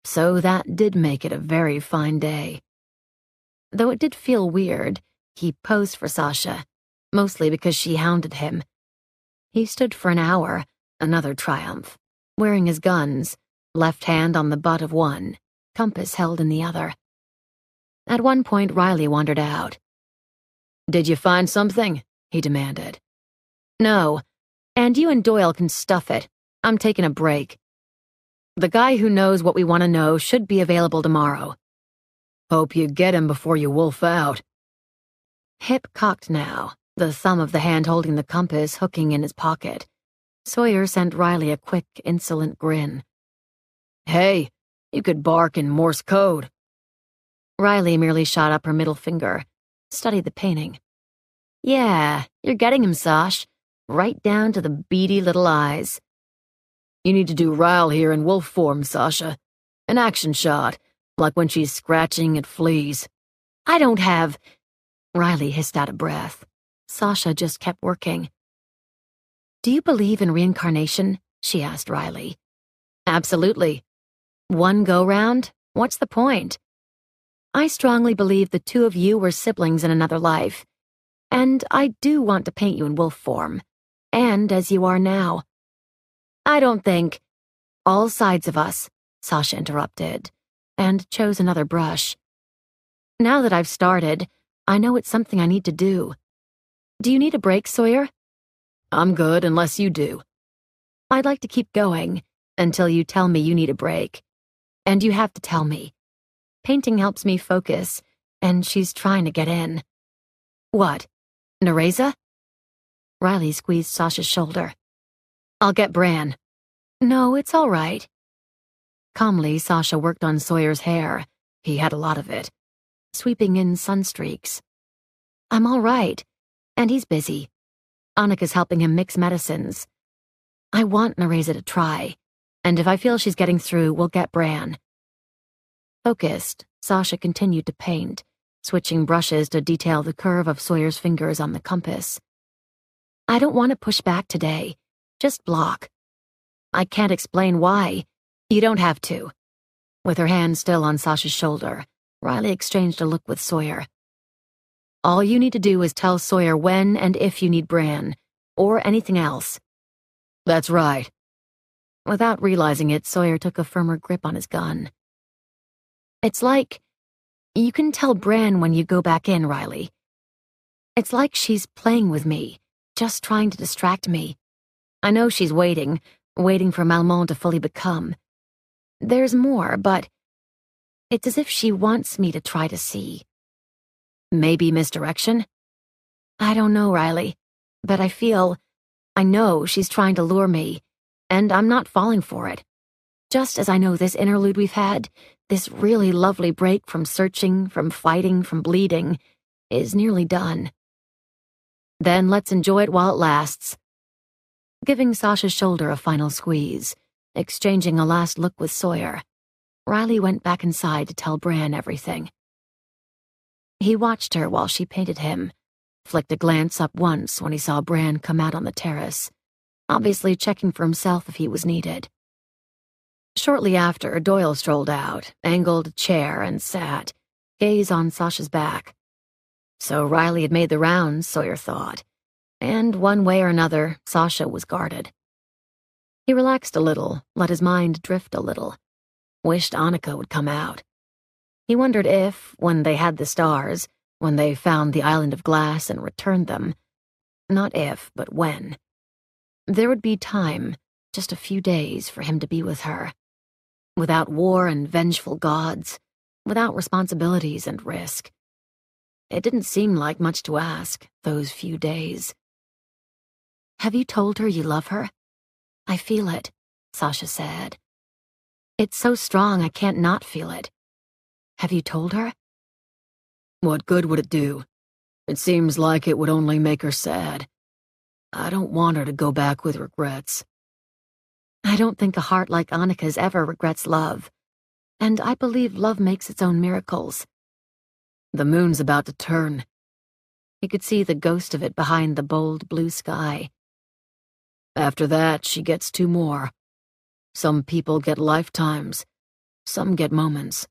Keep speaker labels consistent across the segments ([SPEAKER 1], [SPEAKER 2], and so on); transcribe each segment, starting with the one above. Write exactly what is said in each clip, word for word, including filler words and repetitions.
[SPEAKER 1] So that did make it a very fine day. Though it did feel weird, he posed for Sasha, mostly because she hounded him. He stood for an hour, another triumph, wearing his guns, left hand on the butt of one, compass held in the other. At one point, Riley wandered out. "Did you find something?" he demanded. "No, and you and Doyle can stuff it. I'm taking a break. The guy who knows what we want to know should be available tomorrow. Hope you get him before you wolf out." Hip cocked now, the thumb of the hand holding the compass hooking in his pocket. Sawyer sent Riley a quick, insolent grin. "Hey, you could bark in Morse code." Riley merely shot up her middle finger, studied the painting. "Yeah, you're getting him, Sash. Right down to the beady little eyes." "You need to do Ryle here in wolf form, Sasha. An action shot, like when she's scratching at fleas." "I don't have—" Riley hissed out of breath. Sasha just kept working. "Do you believe in reincarnation?" she asked Riley. "Absolutely. One go-round? What's the point? I strongly believe the two of you were siblings in another life, and I do want to paint you in wolf form, and as you are now." "I don't think—" "All sides of us," Sasha interrupted, and chose another brush. "Now that I've started, I know it's something I need to do. Do you need a break, Sawyer?" "I'm good unless you do." "I'd like to keep going until you tell me you need a break. And you have to tell me. Painting helps me focus, and she's trying to get in." "What? Nereza?" Riley squeezed Sasha's shoulder. "I'll get Bran." "No, it's all right." Calmly, Sasha worked on Sawyer's hair. He had a lot of it, sweeping in sunstreaks. "I'm all right, and he's busy. Annika's helping him mix medicines. I want Nereza to try, and if I feel she's getting through, we'll get Bran." Focused, Sasha continued to paint, switching brushes to detail the curve of Sawyer's fingers on the compass. "I don't want to push back today. Just block. I can't explain why. You don't have to." With her hand still on Sasha's shoulder, Riley exchanged a look with Sawyer. "All you need to do is tell Sawyer when and if you need Bran, or anything else." "That's right." Without realizing it, Sawyer took a firmer grip on his gun. "It's like, you can tell Bran when you go back in, Riley. It's like she's playing with me, just trying to distract me. I know she's waiting, waiting for Malmont to fully become. There's more, but it's as if she wants me to try to see." "Maybe misdirection?" "I don't know, Riley, but I feel, I know she's trying to lure me, and I'm not falling for it. Just as I know this interlude we've had, this really lovely break from searching, from fighting, from bleeding, is nearly done. Then let's enjoy it while it lasts." Giving Sasha's shoulder a final squeeze, exchanging a last look with Sawyer, Riley went back inside to tell Bran everything. He watched her while she painted him, flicked a glance up once when he saw Bran come out on the terrace, obviously checking for himself if he was needed. Shortly after, Doyle strolled out, angled a chair, and sat, gaze on Sasha's back. So Riley had made the rounds, Sawyer thought, and one way or another, Sasha was guarded. He relaxed a little, let his mind drift a little, wished Annika would come out. He wondered if, when they had the stars, when they found the island of glass and returned them, not if, but when, there would be time, just a few days, for him to be with her. Without war and vengeful gods, without responsibilities and risk. It didn't seem like much to ask, those few days. "Have you told her you love her?" "I feel it," Sasha said. "It's so strong I can't not feel it." "Have you told her?" "What good would it do? It seems like it would only make her sad. I don't want her to go back with regrets." "I don't think a heart like Annika's ever regrets love, and I believe love makes its own miracles." "The moon's about to turn." He could see the ghost of it behind the bold blue sky. "After that, she gets two more. Some people get lifetimes.
[SPEAKER 2] Some get moments.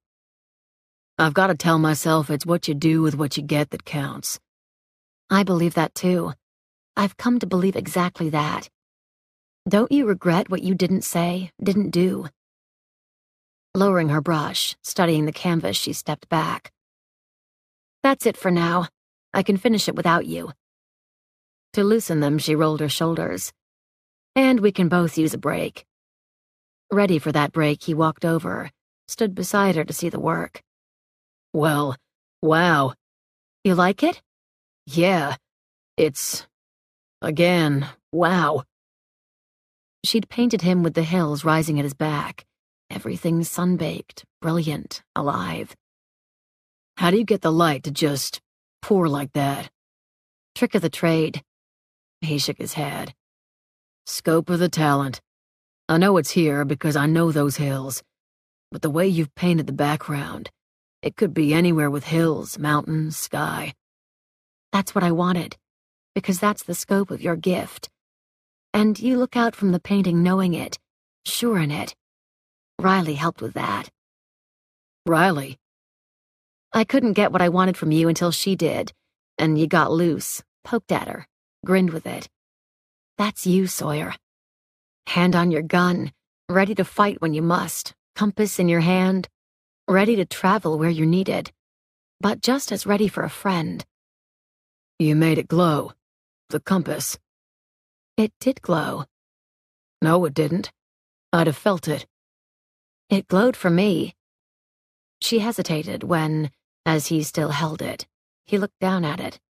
[SPEAKER 2] I've got to tell myself it's what you do with what you get that counts.
[SPEAKER 1] I believe that too. I've come to believe exactly that. Don't you regret what you didn't say, didn't do? Lowering her brush, studying the canvas, she stepped back. That's it for now. I can finish it without you. To loosen them, she rolled her shoulders. And we can both use a break. Ready for that break, he walked over, stood beside her to see the work.
[SPEAKER 2] Well, wow.
[SPEAKER 1] You like it?
[SPEAKER 2] Yeah. It's... again, wow.
[SPEAKER 1] She'd painted him with the hills rising at his back. Everything sun-baked, brilliant, alive.
[SPEAKER 2] How do you get the light to just pour like that?
[SPEAKER 1] Trick of the trade.
[SPEAKER 2] He shook his head. Scope of the talent. I know it's here because I know those hills. But the way you've painted the background, it could be anywhere with hills, mountains, sky.
[SPEAKER 1] That's what I wanted, because that's the scope of your gift. And you look out from the painting knowing it, sure in it. Riley helped with that.
[SPEAKER 2] Riley?
[SPEAKER 1] I couldn't get what I wanted from you until she did, and you got loose, poked at her, grinned with it. That's you, Sawyer. Hand on your gun, ready to fight when you must, compass in your hand, ready to travel where you're needed, but just as ready for a friend.
[SPEAKER 2] You made it glow. The compass.
[SPEAKER 1] It did glow.
[SPEAKER 2] No, it didn't. I'd have felt it.
[SPEAKER 1] It glowed for me. She hesitated when, as he still held it, he looked down at it.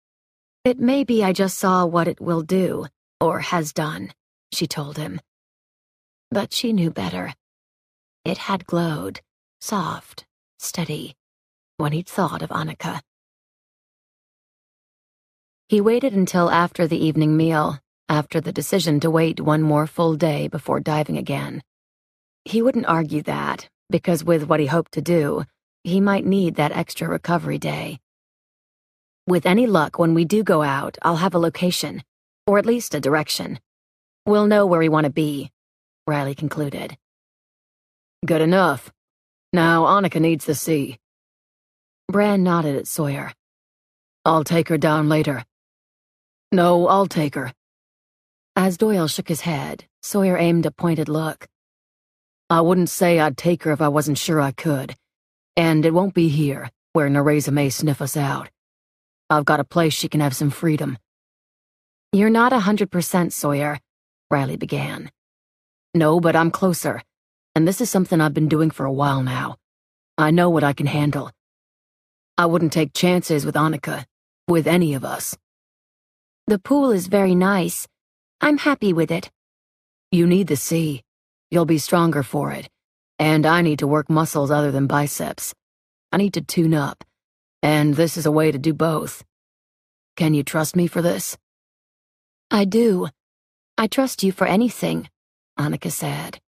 [SPEAKER 1] It may be I just saw what it will do, or has done, she told him. But she knew better. It had glowed, soft, steady, when he'd thought of Annika. He waited until after the evening meal, after the decision to wait one more full day before diving again. He wouldn't argue that, because with what he hoped to do, he might need that extra recovery day. With any luck, when we do go out, I'll have a location, or at least a direction. We'll know where we want to be, Riley concluded.
[SPEAKER 2] Good enough. Now Annika needs the sea.
[SPEAKER 1] Bran nodded at Sawyer.
[SPEAKER 2] I'll take her down later. No, I'll take her.
[SPEAKER 1] As Doyle shook his head, Sawyer aimed a pointed look.
[SPEAKER 2] I wouldn't say I'd take her if I wasn't sure I could. And it won't be here, where Nereza may sniff us out. I've got a place she can have some freedom.
[SPEAKER 1] You're not a hundred percent, Sawyer, Riley began.
[SPEAKER 2] No, but I'm closer. And this is something I've been doing for a while now. I know what I can handle. I wouldn't take chances with Annika, with any of us.
[SPEAKER 1] The pool is very nice. I'm happy with it.
[SPEAKER 2] You need the sea. You'll be stronger for it. And I need to work muscles other than biceps. I need to tune up. And this is a way to do both. Can you trust me for this?
[SPEAKER 1] I do. I trust you for anything, Annika said.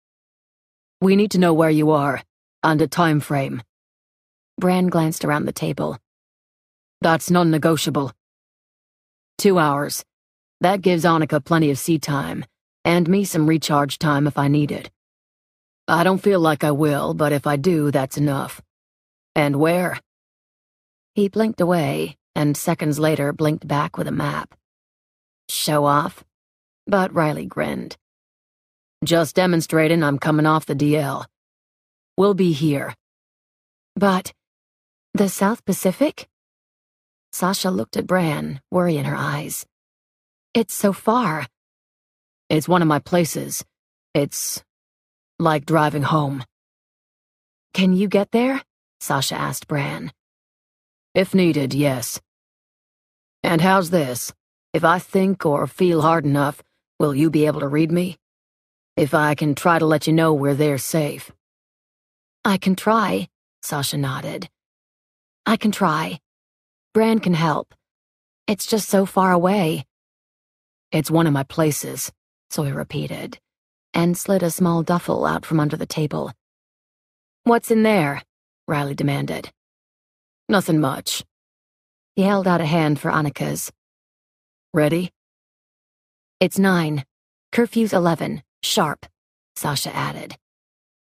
[SPEAKER 2] We need to know where you are, and a time frame.
[SPEAKER 1] Bran glanced around the table.
[SPEAKER 2] That's non-negotiable. Two hours. That gives Annika plenty of sea time, and me some recharge time if I need it. I don't feel like I will, but if I do, that's enough. And where?
[SPEAKER 1] He blinked away, and seconds later blinked back with a map. Show off? But Riley grinned.
[SPEAKER 2] Just demonstrating I'm coming off the D L. We'll be here.
[SPEAKER 1] But the South Pacific? Sasha looked at Bran, worry in her eyes. It's so far.
[SPEAKER 2] It's one of my places. It's like driving home.
[SPEAKER 1] Can you get there? Sasha asked Bran.
[SPEAKER 2] If needed, yes. And how's this? If I think or feel hard enough, will you be able to read me? If I can try to let you know we're there safe.
[SPEAKER 1] I can try, Sasha nodded. I can try. Bran can help. It's just so far away.
[SPEAKER 2] It's one of my places, Sawyer repeated, and slid a small duffel out from under the table.
[SPEAKER 1] What's in there? Riley demanded.
[SPEAKER 2] Nothing much.
[SPEAKER 1] He held out a hand for Annika's.
[SPEAKER 2] Ready?
[SPEAKER 1] It's nine. Curfew's eleven. Sharp, Sasha added.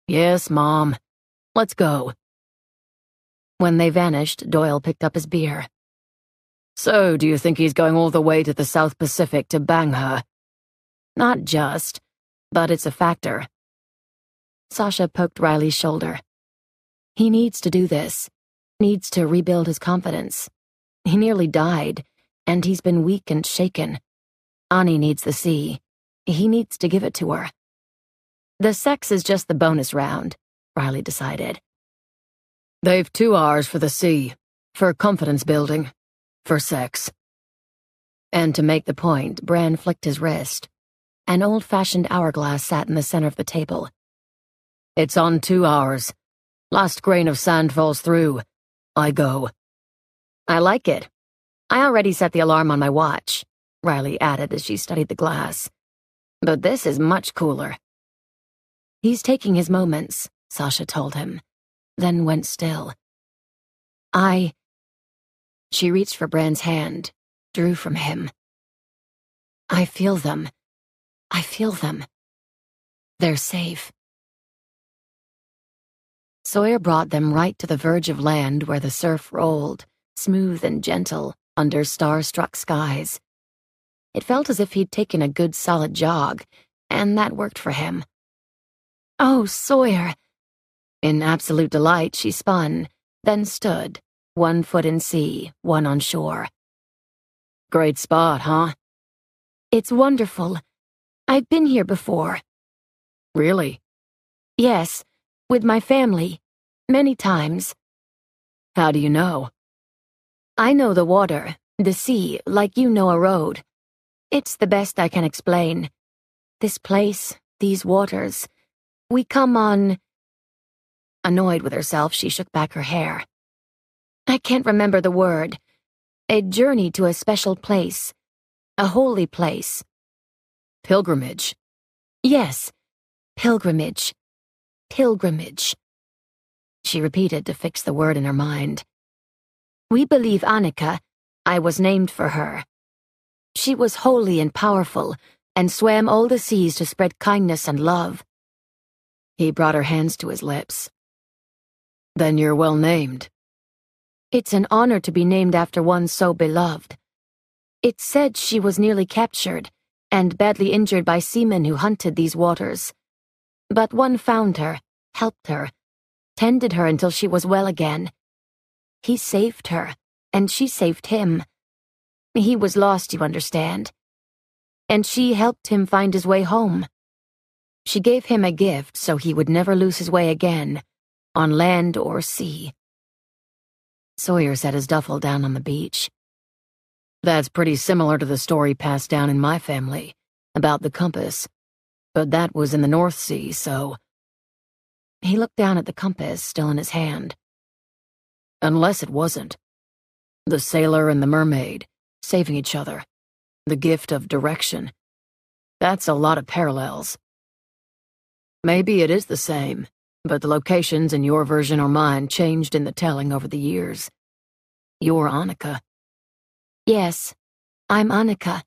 [SPEAKER 2] Yes, Mom. Let's go.
[SPEAKER 1] When they vanished, Doyle picked up his beer.
[SPEAKER 2] So, do you think he's going all the way to the South Pacific to bang her?
[SPEAKER 1] Not just, but it's a factor. Sasha poked Riley's shoulder. He needs to do this. Needs to rebuild his confidence. He nearly died, and he's been weak and shaken. Ani needs the sea. He needs to give it to her. The sex is just the bonus round, Riley decided.
[SPEAKER 2] They've two hours for the sea, for confidence building, for sex.
[SPEAKER 1] And to make the point, Bran flicked his wrist. An old-fashioned hourglass sat in the center of the table.
[SPEAKER 2] It's on two hours. Last grain of sand falls through. I go.
[SPEAKER 1] I like it. I already set the alarm on my watch, Riley added as she studied the glass. But this is much cooler. He's taking his moments, Sasha told him, then went still. I... She reached for Bran's hand, drew from him. I feel them. I feel them. They're safe. Sawyer brought them right to the verge of land where the surf rolled, smooth and gentle, under star-struck skies. It felt as if he'd taken a good solid jog, and that worked for him. Oh, Sawyer! In absolute delight, she spun, then stood, one foot in sea, one on shore.
[SPEAKER 2] Great spot, huh?
[SPEAKER 1] It's wonderful. I've been here before.
[SPEAKER 2] Really?
[SPEAKER 1] Yes, with my family, many times.
[SPEAKER 2] How do you know?
[SPEAKER 1] I know the water, the sea, like you know a road. It's the best I can explain. This place, these waters, we come on... Annoyed with herself, she shook back her hair. I can't remember the word. A journey to a special place. A holy place.
[SPEAKER 2] Pilgrimage.
[SPEAKER 1] Yes, pilgrimage. Pilgrimage. She repeated to fix the word in her mind. We believe Annika, I was named for her. She was holy and powerful, and swam all the seas to spread kindness and love. He brought her hands to his lips.
[SPEAKER 2] Then you're well named.
[SPEAKER 1] It's an honor to be named after one so beloved. It's said she was nearly captured, and badly injured by seamen who hunted these waters. But one found her, helped her, tended her until she was well again. He saved her, and she saved him. He was lost, you understand. And she helped him find his way home. She gave him a gift so he would never lose his way again, on land or sea. Sawyer set his duffel down on the beach.
[SPEAKER 2] That's pretty similar to the story passed down in my family, about the compass. But that was in the North Sea, so...
[SPEAKER 1] He looked down at the compass, still in his hand.
[SPEAKER 2] Unless it wasn't. The sailor and the mermaid, saving each other. The gift of direction. That's a lot of parallels. Maybe it is the same, but the locations in your version or mine changed in the telling over the years. You're Annika.
[SPEAKER 1] Yes, I'm Annika.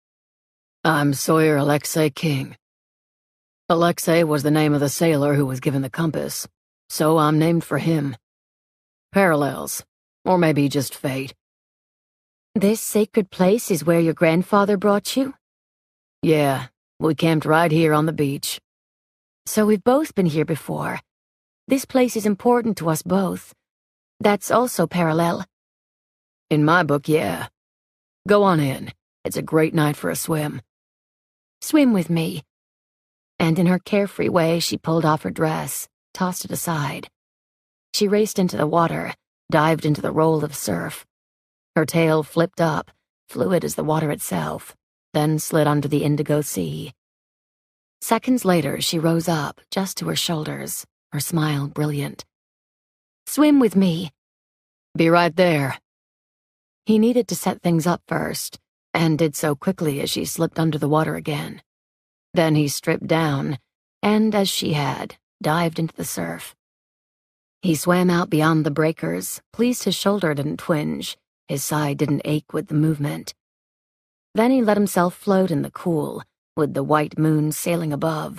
[SPEAKER 2] I'm Sawyer Alexei King. Alexei was the name of the sailor who was given the compass, so I'm named for him. Parallels, or maybe just fate.
[SPEAKER 1] This sacred place is where your grandfather brought you?
[SPEAKER 2] Yeah, we camped right here on the beach.
[SPEAKER 1] So we've both been here before. This place is important to us both. That's also parallel.
[SPEAKER 2] In my book, yeah. Go on in. It's a great night for a swim.
[SPEAKER 1] Swim with me. And in her carefree way, she pulled off her dress, tossed it aside. She raced into the water, dived into the roll of surf. Her tail flipped up, fluid as the water itself, then slid under the indigo sea. Seconds later, she rose up, just to her shoulders, her smile brilliant. Swim with me.
[SPEAKER 2] Be right there.
[SPEAKER 1] He needed to set things up first, and did so quickly as she slipped under the water again. Then he stripped down, and as she had, dived into the surf. He swam out beyond the breakers, pleased his shoulder didn't twinge, his side didn't ache with the movement. Then he let himself float in the cool, with the white moon sailing above,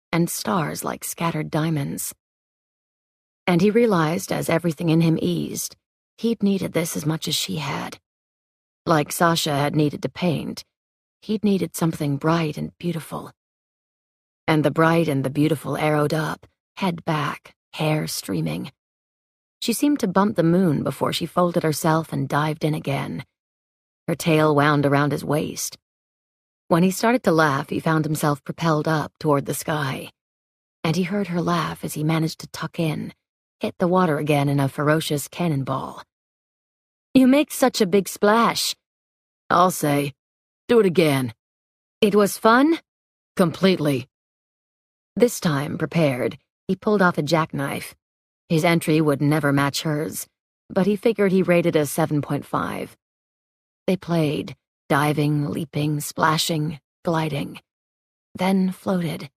[SPEAKER 1] and stars like scattered diamonds. And he realized as everything in him eased, he'd needed this as much as she had. Like Sasha had needed to paint, he'd needed something bright and beautiful. And the bright and the beautiful arrowed up, head back, hair streaming. She seemed to bump the moon before she folded herself and dived in again. Her tail wound around his waist. When he started to laugh, he found himself propelled up toward the sky. And he heard her laugh as he managed to tuck in, hit the water again in a ferocious cannonball. "You make such a big splash."
[SPEAKER 2] "I'll say. Do it again."
[SPEAKER 1] "It was fun?"
[SPEAKER 2] "Completely."
[SPEAKER 1] This time, prepared, he pulled off a jackknife. His entry would never match hers, but he figured he rated a seven point five. They played, diving, leaping, splashing, gliding, then floated.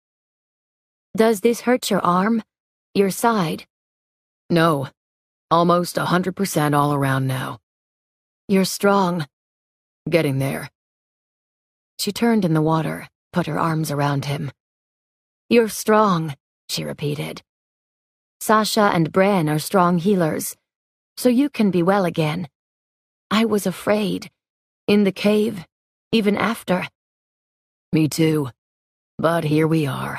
[SPEAKER 1] "Does this hurt your arm? Your side?"
[SPEAKER 2] "No. Almost a hundred percent all around now."
[SPEAKER 1] "You're strong."
[SPEAKER 2] "Getting there."
[SPEAKER 1] She turned in the water, put her arms around him. "You're strong," she repeated. "Sasha and Bran are strong healers, so you can be well again. I was afraid. In the cave, even after."
[SPEAKER 2] "Me too. But here we are."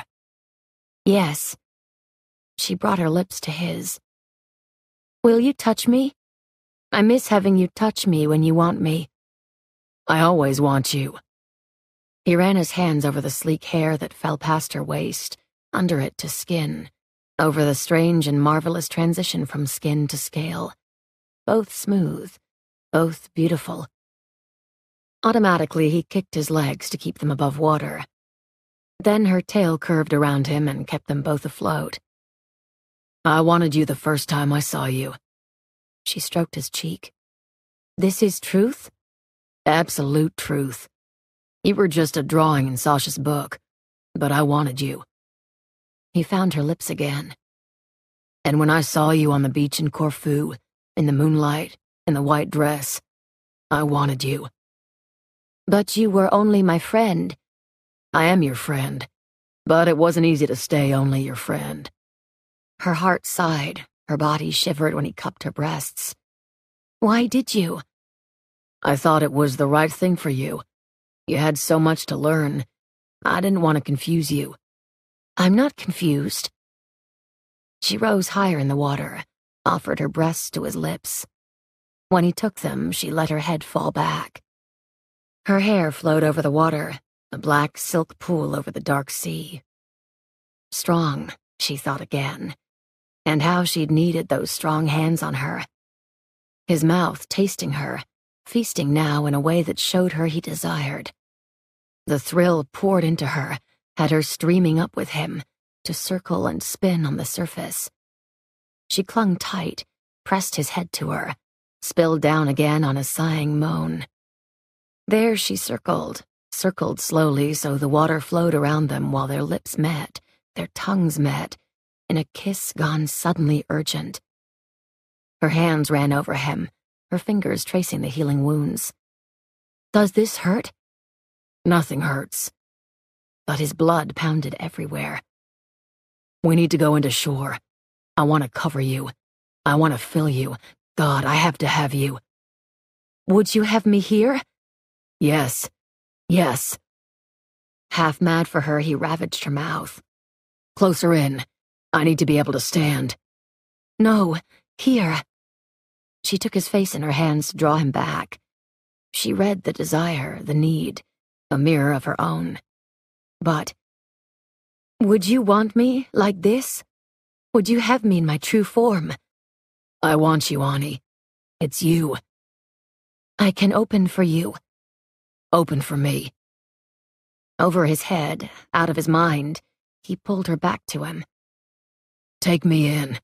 [SPEAKER 1] "Yes." She brought her lips to his. "Will you touch me? I miss having you touch me when you want me."
[SPEAKER 2] "I always want you."
[SPEAKER 1] He ran his hands over the sleek hair that fell past her waist, under it to skin, over the strange and marvelous transition from skin to scale. Both smooth, both beautiful. Automatically, he kicked his legs to keep them above water. Then her tail curved around him and kept them both afloat.
[SPEAKER 2] "I wanted you the first time I saw you."
[SPEAKER 1] She stroked his cheek. "This is truth?"
[SPEAKER 2] "Absolute truth. You were just a drawing in Sasha's book, but I wanted you."
[SPEAKER 1] He found her lips again.
[SPEAKER 2] "And when I saw you on the beach in Corfu, in the moonlight, in the white dress, I wanted you."
[SPEAKER 1] "But you were only my friend."
[SPEAKER 2] "I am your friend, but it wasn't easy to stay only your friend."
[SPEAKER 1] Her heart sighed, her body shivered when he cupped her breasts. "Why did you?"
[SPEAKER 2] "I thought it was the right thing for you. You had so much to learn. I didn't want to confuse you."
[SPEAKER 1] "I'm not confused." She rose higher in the water, offered her breasts to his lips. When he took them, she let her head fall back. Her hair flowed over the water, a black silk pool over the dark sea. Strong, she thought again, and how she'd needed those strong hands on her. His mouth tasting her, feasting now in a way that showed her he desired. The thrill poured into her, had her streaming up with him, to circle and spin on the surface. She clung tight, pressed his head to her, spilled down again on a sighing moan. There she circled, circled slowly so the water flowed around them while their lips met, their tongues met, in a kiss gone suddenly urgent. Her hands ran over him, her fingers tracing the healing wounds. "Does this hurt?"
[SPEAKER 2] "Nothing hurts."
[SPEAKER 1] But his blood pounded everywhere.
[SPEAKER 2] "We need to go into shore. I want to cover you. I want to fill you. God, I have to have you."
[SPEAKER 1] "Would you have me here?"
[SPEAKER 2] "Yes. Yes."
[SPEAKER 1] Half mad for her, he ravaged her mouth.
[SPEAKER 2] "Closer in. I need to be able to stand."
[SPEAKER 1] "No, here." She took his face in her hands to draw him back. She read the desire, the need, a mirror of her own. But, "Would you want me like this? Would you have me in my true form?"
[SPEAKER 2] "I want you, Ani. It's you."
[SPEAKER 1] "I can open for you."
[SPEAKER 2] "Open for me."
[SPEAKER 1] Over his head, out of his mind, he pulled her back to him.
[SPEAKER 2] "Take me in."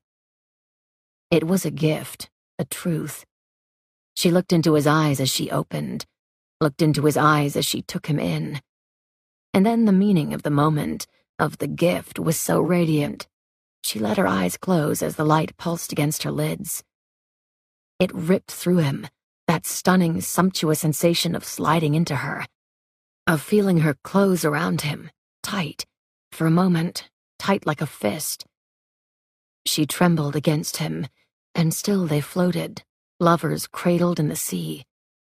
[SPEAKER 1] It was a gift, a truth. She looked into his eyes as she opened, looked into his eyes as she took him in. And then the meaning of the moment, of the gift, was so radiant. She let her eyes close as the light pulsed against her lids. It ripped through him, that stunning, sumptuous sensation of sliding into her, of feeling her close around him, tight, for a moment, tight like a fist. She trembled against him, and still they floated, lovers cradled in the sea.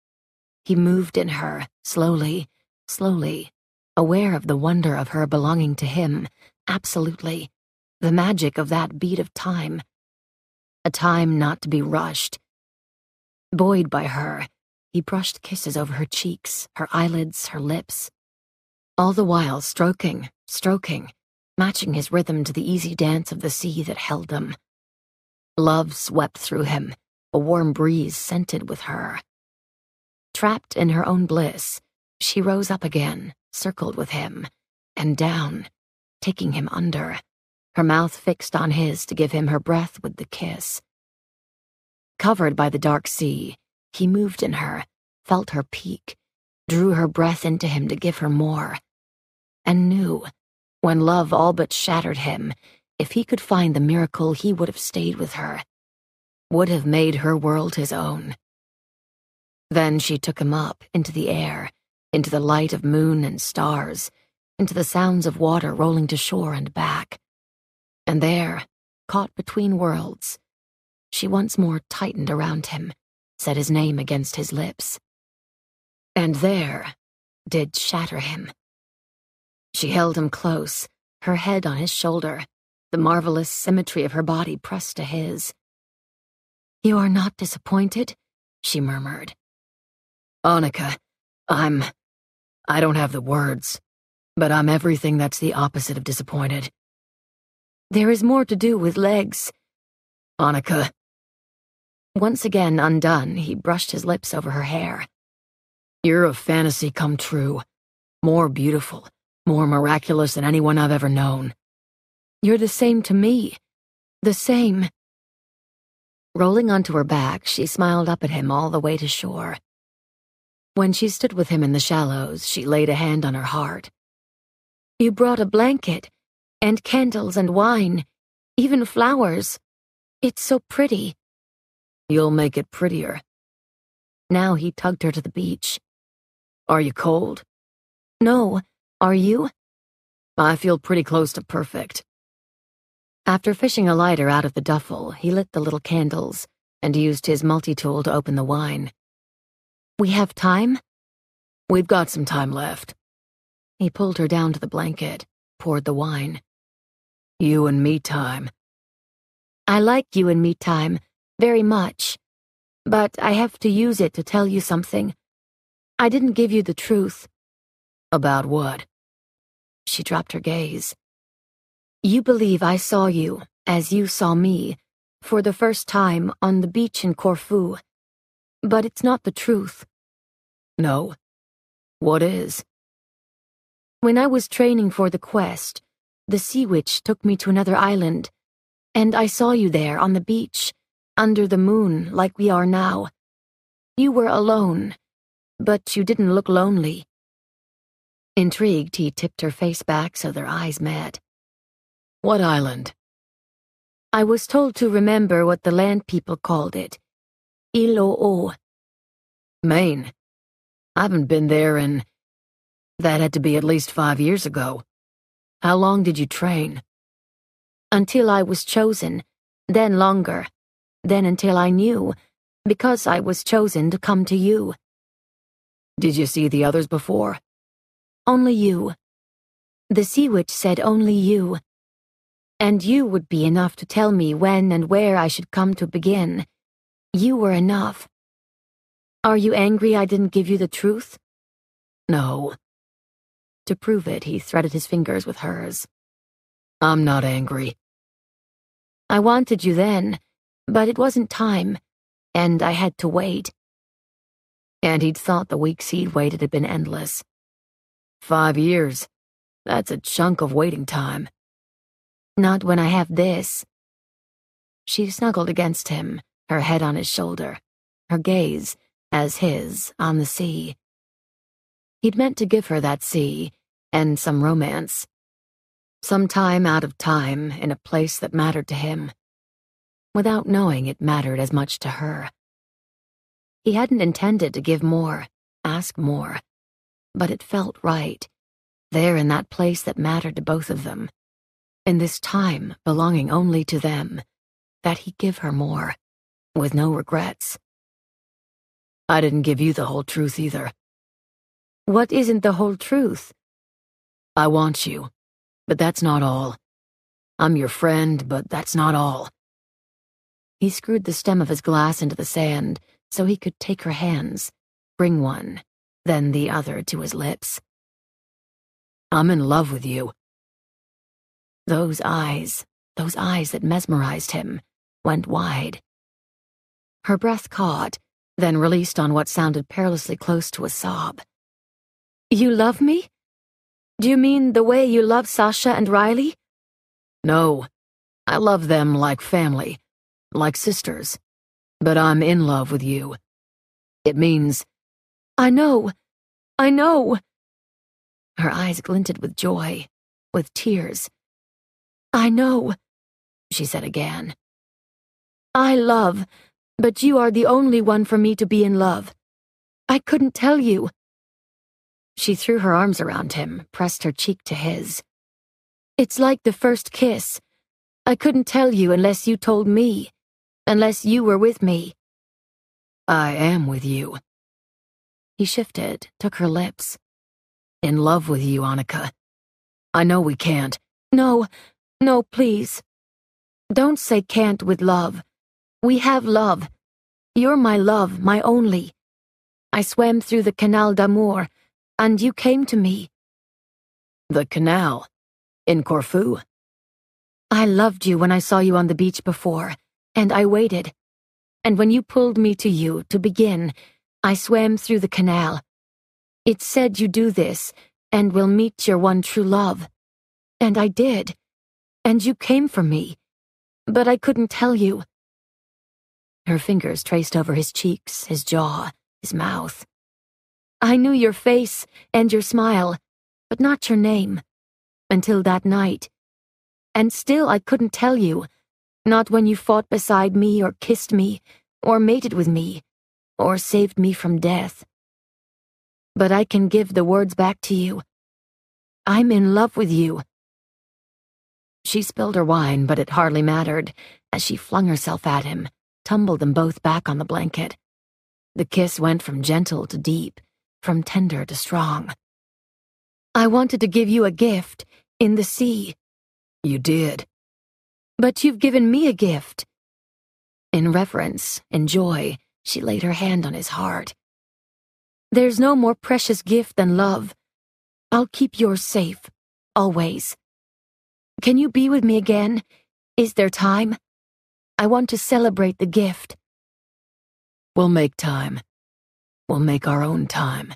[SPEAKER 1] He moved in her, slowly, slowly, aware of the wonder of her belonging to him, absolutely, the magic of that beat of time. A time not to be rushed. Buoyed by her, he brushed kisses over her cheeks, her eyelids, her lips. All the while stroking, stroking, matching his rhythm to the easy dance of the sea that held them. Love swept through him, a warm breeze scented with her. Trapped in her own bliss, she rose up again, circled with him, and down, taking him under, her mouth fixed on his to give him her breath with the kiss. Covered by the dark sea, he moved in her, felt her peak, drew her breath into him to give her more, and knew, when love all but shattered him, if he could find the miracle he would have stayed with her, would have made her world his own. Then she took him up into the air, into the light of moon and stars, into the sounds of water rolling to shore and back. And there, caught between worlds, she once more tightened around him, said his name against his lips. And there did shatter him. She held him close, her head on his shoulder, the marvelous symmetry of her body pressed to his. "You are not disappointed?" she murmured. "Annika, I'm... I don't have the words, but I'm everything that's the opposite of disappointed." "There is more to do with legs." "Annika." Once again undone, he brushed his lips over her hair. "You're a fantasy come true, more beautiful, more miraculous than anyone I've ever known." "You're the same to me. The same." Rolling onto her back, she smiled up at him all the way to shore. When she stood with him in the shallows, she laid a hand on her heart. "You brought a blanket, and candles and wine, even flowers. It's so pretty." "You'll make it prettier." Now he tugged her to the beach. "Are you cold?" "No. Are you?" "I feel pretty close to perfect." After fishing a lighter out of the duffel, he lit the little candles and used his multi-tool to open the wine. "We have time?" "We've got some time left." He pulled her down to the blanket, poured the wine. "You and me time." "I like you and me time, very much. But I have to use it to tell you something. I didn't give you the truth." "About what?" She dropped her gaze. "You believe I saw you, as you saw me, for the first time on the beach in Corfu. But it's not the truth." "No. What is?" "When I was training for the quest, the sea witch took me to another island, and I saw you there on the beach, under the moon like we are now. You were alone, but you didn't look lonely." Intrigued, he tipped her face back so their eyes met. "What island?" "I was told to remember what the land people called it. Ilo'o." "Maine. I haven't been there in... That had to be at least five years ago. How long did you train?" "Until I was chosen, then longer, then until I knew, because I was chosen to come to you." "Did you see the others before?" "Only you. The sea witch said only you. And you would be enough to tell me when and where I should come to begin. You were enough. Are you angry I didn't give you the truth?" "No." To prove it, he threaded his fingers with hers. "I'm not angry." "I wanted you then, but it wasn't time, and I had to wait." And he'd thought the weeks he'd waited had been endless. Five years. That's a chunk of waiting time. "Not when I have this." She snuggled against him, her head on his shoulder, her gaze, as his, on the sea. He'd meant to give her that sea, and some romance. Some time out of time, in a place that mattered to him, without knowing it mattered as much to her. He hadn't intended to give more, ask more, but it felt right. there in that place that mattered to both of them, in this time belonging only to them, that he'd give her more, with no regrets.
[SPEAKER 2] I didn't give you the whole truth either.
[SPEAKER 1] What isn't the whole truth?
[SPEAKER 2] I want you, but that's not all. I'm your friend, but that's not all.
[SPEAKER 1] He screwed the stem of his glass into the sand so he could take her hands, bring one, then the other to his lips.
[SPEAKER 2] I'm in love with you.
[SPEAKER 1] Those eyes, those eyes that mesmerized him, went wide. Her breath caught, then released on what sounded perilously close to a sob. You love me? Do you mean the way you love Sasha and Riley?
[SPEAKER 2] No, I love them like family, like sisters, but I'm in love with you. It means...
[SPEAKER 1] I know, I know. Her eyes glinted with joy, with tears. I know, she said again. I love, but you are the only one for me to be in love. I couldn't tell you. She threw her arms around him, pressed her cheek to his. It's like the first kiss. I couldn't tell you unless you told me, unless you were with me.
[SPEAKER 2] I am with you.
[SPEAKER 1] He shifted, took her lips.
[SPEAKER 2] In love with you, Annika. I know we can't.
[SPEAKER 1] No, no, please. Don't say can't with love. We have love. You're my love, my only. I swam through the Canal d'Amour, and you came to me.
[SPEAKER 2] The canal? In Corfu?
[SPEAKER 1] I loved you when I saw you on the beach before, and I waited. And when you pulled me to you, to begin, I swam through the canal. It said you do this, and will meet your one true love. And I did. And you came for me. But I couldn't tell you. Her fingers traced over his cheeks, his jaw, his mouth. I knew your face and your smile, but not your name. Until that night. And still I couldn't tell you. Not when you fought beside me or kissed me, or mated with me, or saved me from death. But I can give the words back to you. I'm in love with you. She spilled her wine, but it hardly mattered, as she flung herself at him, tumbled them both back on the blanket. The kiss went from gentle to deep, from tender to strong. I wanted to give you a gift, in the sea.
[SPEAKER 2] You did.
[SPEAKER 1] But you've given me a gift. In reverence, in joy, she laid her hand on his heart. There's no more precious gift than love. I'll keep yours safe, always. Can you be with me again? Is there time? I want to celebrate the gift.
[SPEAKER 2] We'll make time. We'll make our own time.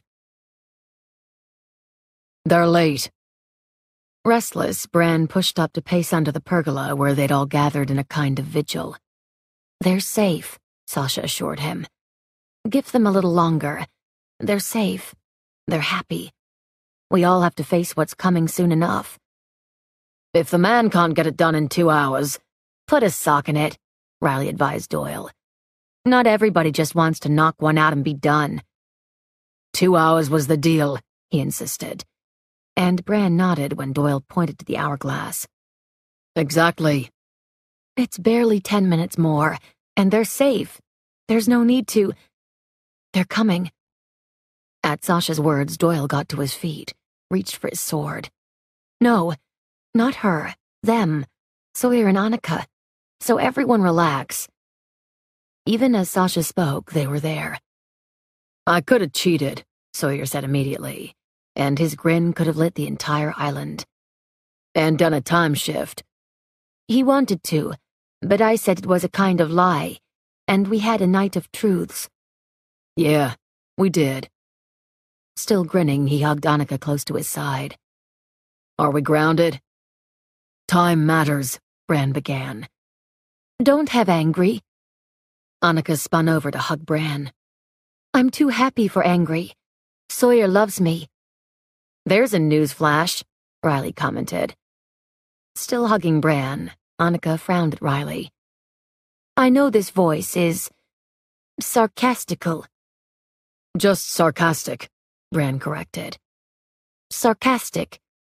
[SPEAKER 2] They're late.
[SPEAKER 1] Restless, Bran pushed up to pace under the pergola where they'd all gathered in a kind of vigil. They're safe, Sasha assured him. Give them a little longer. They're safe. They're happy. We all have to face what's coming soon enough.
[SPEAKER 2] If the man can't get it done in two hours,
[SPEAKER 1] put a sock in it, Riley advised Doyle. Not everybody just wants to knock one out and be done.
[SPEAKER 2] Two hours was the deal,
[SPEAKER 1] he insisted. And Bran nodded when Doyle pointed to the hourglass.
[SPEAKER 2] Exactly.
[SPEAKER 1] It's barely ten minutes more, and they're safe. There's no need to... They're coming. At Sasha's words, Doyle got to his feet, reached for his sword. No, not her. Them. Sawyer and Annika. So everyone relax. Even as Sasha spoke, they were there.
[SPEAKER 2] I could have cheated,
[SPEAKER 1] Sawyer said immediately, and his grin could have lit the entire island.
[SPEAKER 2] And done a time shift.
[SPEAKER 1] He wanted to, but I said it was a kind of lie, and we had a night of truths.
[SPEAKER 2] Yeah, we did.
[SPEAKER 1] Still grinning, he hugged Annika close to his side.
[SPEAKER 2] Are we grounded? Time matters, Bran began.
[SPEAKER 1] Don't have angry.
[SPEAKER 2] Annika spun over to hug Bran.
[SPEAKER 1] I'm too happy for angry. Sawyer loves me. There's a news flash, Riley commented. Still hugging Bran, Annika frowned at Riley. I know this voice is... sarcastical.
[SPEAKER 2] Just sarcastic, Bran corrected.
[SPEAKER 1] Sarcastic,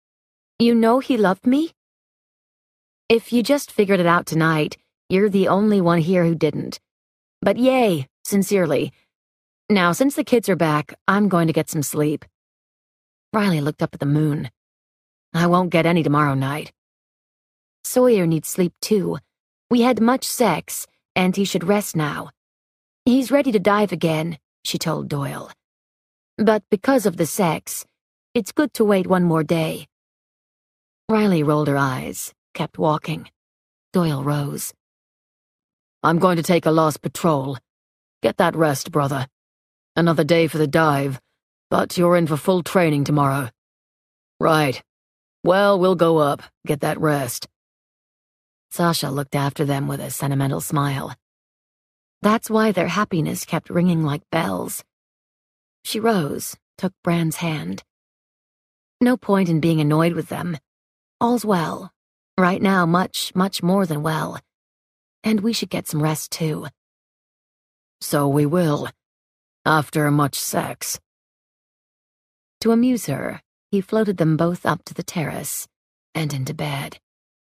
[SPEAKER 1] You know he loved me? If you just figured it out tonight, you're the only one here who didn't. But yay, sincerely. Now, since the kids are back, I'm going to get some sleep. Riley looked up at the moon. I won't get any tomorrow night. Sawyer needs sleep too. We had much sex, and he should rest now. He's ready to dive again, she told Doyle. But because of the sex, it's good to wait one more day. Riley rolled her eyes, kept walking. Doyle rose. I'm going to take a last patrol. Get that rest, brother. Another day for the dive, but you're in for full training tomorrow. Right. Well, we'll go up, get that rest. Sasha looked after them with a sentimental smile. That's why their happiness kept ringing like bells. She rose, took Bran's hand. No point in being annoyed with them. All's well. Right now, much, much more than well. And we should get some rest, too. So we will. After much sex. To amuse her, he floated them both up to the terrace and into bed.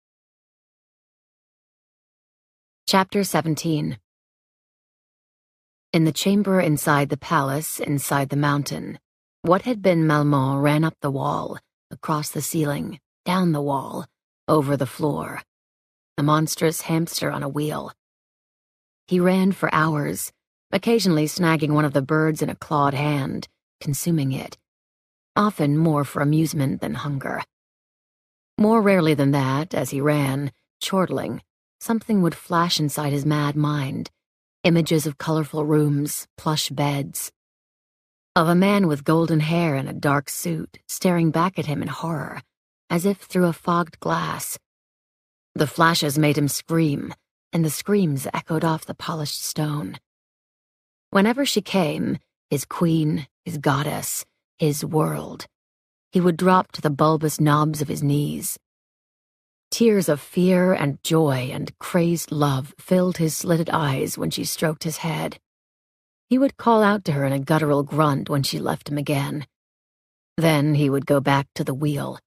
[SPEAKER 1] Chapter seventeen. In the chamber inside the palace, inside the mountain, what had been Malmont ran up the wall, across the ceiling, down the wall, over the floor. A monstrous hamster on a wheel. He ran for hours, occasionally snagging one of the birds in a clawed hand, consuming it, often more for amusement than hunger. More rarely than that, as he ran, chortling, something would flash inside his mad mind, images of colorful rooms, plush beds, of a man with golden hair in a dark suit staring back at him in horror, as if through a fogged glass. The flashes made him scream, and the screams echoed off the polished stone. Whenever she came, his queen, his goddess, his world, he would drop to the bulbous knobs of his knees. Tears of fear and joy and crazed love filled his slitted eyes when she stroked his head. He would call out to her in a guttural grunt when she left him again. Then he would go back to the wheel.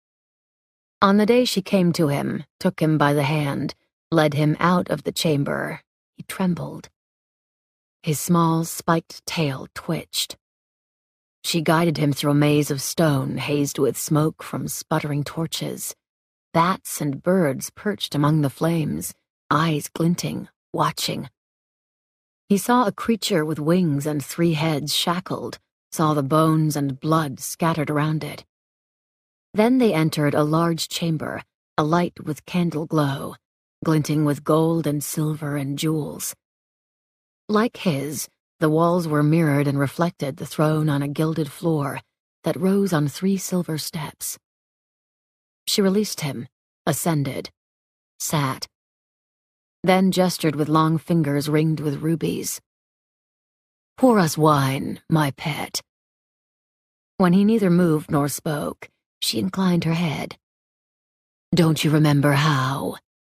[SPEAKER 1] On the day she came to him, took him by the hand, led him out of the chamber, he trembled. His small, spiked tail twitched. She guided him through a maze of stone hazed with smoke from sputtering torches. Bats and birds perched among the flames, eyes glinting, watching. He saw a creature with wings and three heads shackled, saw the bones and blood scattered around it. Then they entered a large chamber, alight with candle glow, glinting with gold and silver and jewels. Like his, the walls were mirrored and reflected the throne on a gilded floor that rose on three silver steps. She released him, ascended, sat, then gestured with long fingers ringed with rubies. Pour us wine, my pet. When he neither moved nor spoke, she inclined her head. Don't you remember how?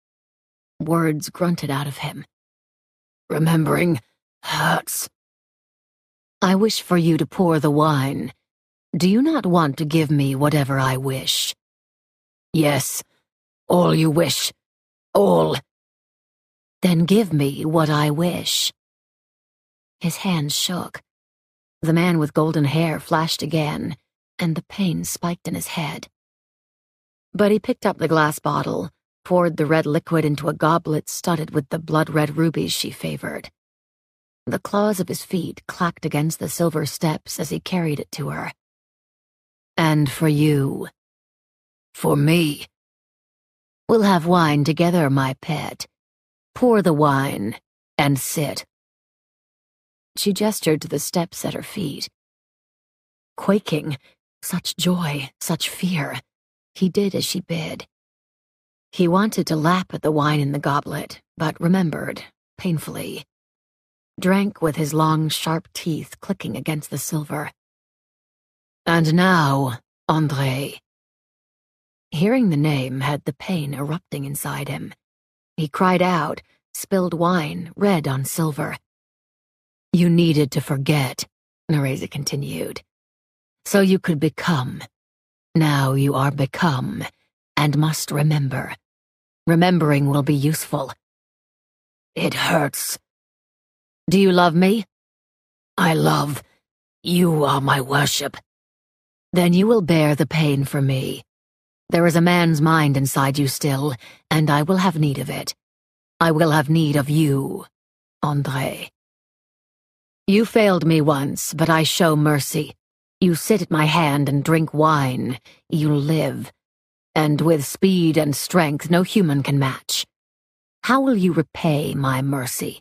[SPEAKER 1] Words grunted out of him. Remembering hurts. I wish for you to pour the wine. Do you not want to give me whatever I wish? Yes, all you wish. All. Then give me what I wish. His hands shook. The man with golden hair flashed again, and the pain spiked in his head. But he picked up the glass bottle, poured the red liquid into a goblet studded with the blood-red rubies she favored. The claws of his feet clacked against the silver steps as he carried it to her. And for you. For me. We'll have wine together, my pet. Pour the wine, and sit. She gestured to the steps at her feet. Quaking, such joy, such fear, he did as she bid. He wanted to lap at the wine in the goblet, but remembered, painfully. Drank with his long, sharp teeth clicking against the silver. And now, André. Hearing the name had the pain erupting inside him. He cried out, spilled wine, red on silver. You needed to forget, Nereza continued, so you could become. Now you are become, and must remember. Remembering will be useful. It hurts. Do you love me? I love. You are my worship. Then you will bear the pain for me. There is a man's mind inside you still, and I will have need of it. I will have need of you, André. You failed me once, but I show mercy. You sit at my hand and drink wine. You live. And with speed and strength no human can match. How will you repay my mercy?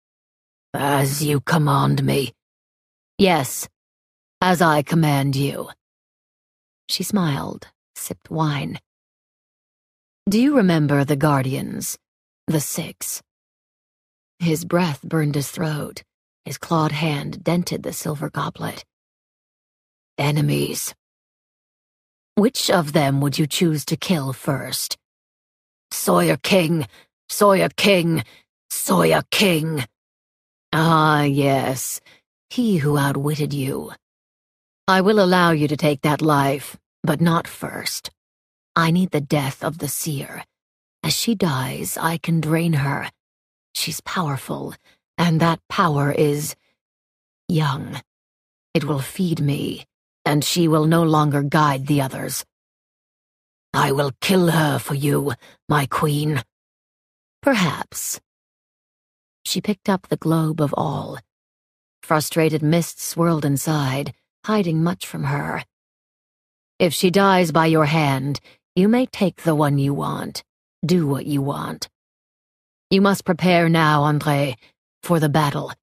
[SPEAKER 1] As you command me. Yes, as I command you. She smiled, sipped wine. Do you remember the Guardians, the Six? His breath burned his throat. His clawed hand dented the silver goblet. Enemies. Which of them would you choose to kill first? Sawyer King, Sawyer King, Sawyer King. Ah, yes, he who outwitted you. I will allow you to take that life, but not first. I need the death of the seer. As she dies, I can drain her. She's powerful, and that power is young. It will feed me, and she will no longer guide the others. I will kill her for you, my queen. Perhaps. She picked up the globe of all. Frustrated mist swirled inside, hiding much from her. If she dies by your hand, you may take the one you want. Do what you want. You must prepare now, André, for the battle.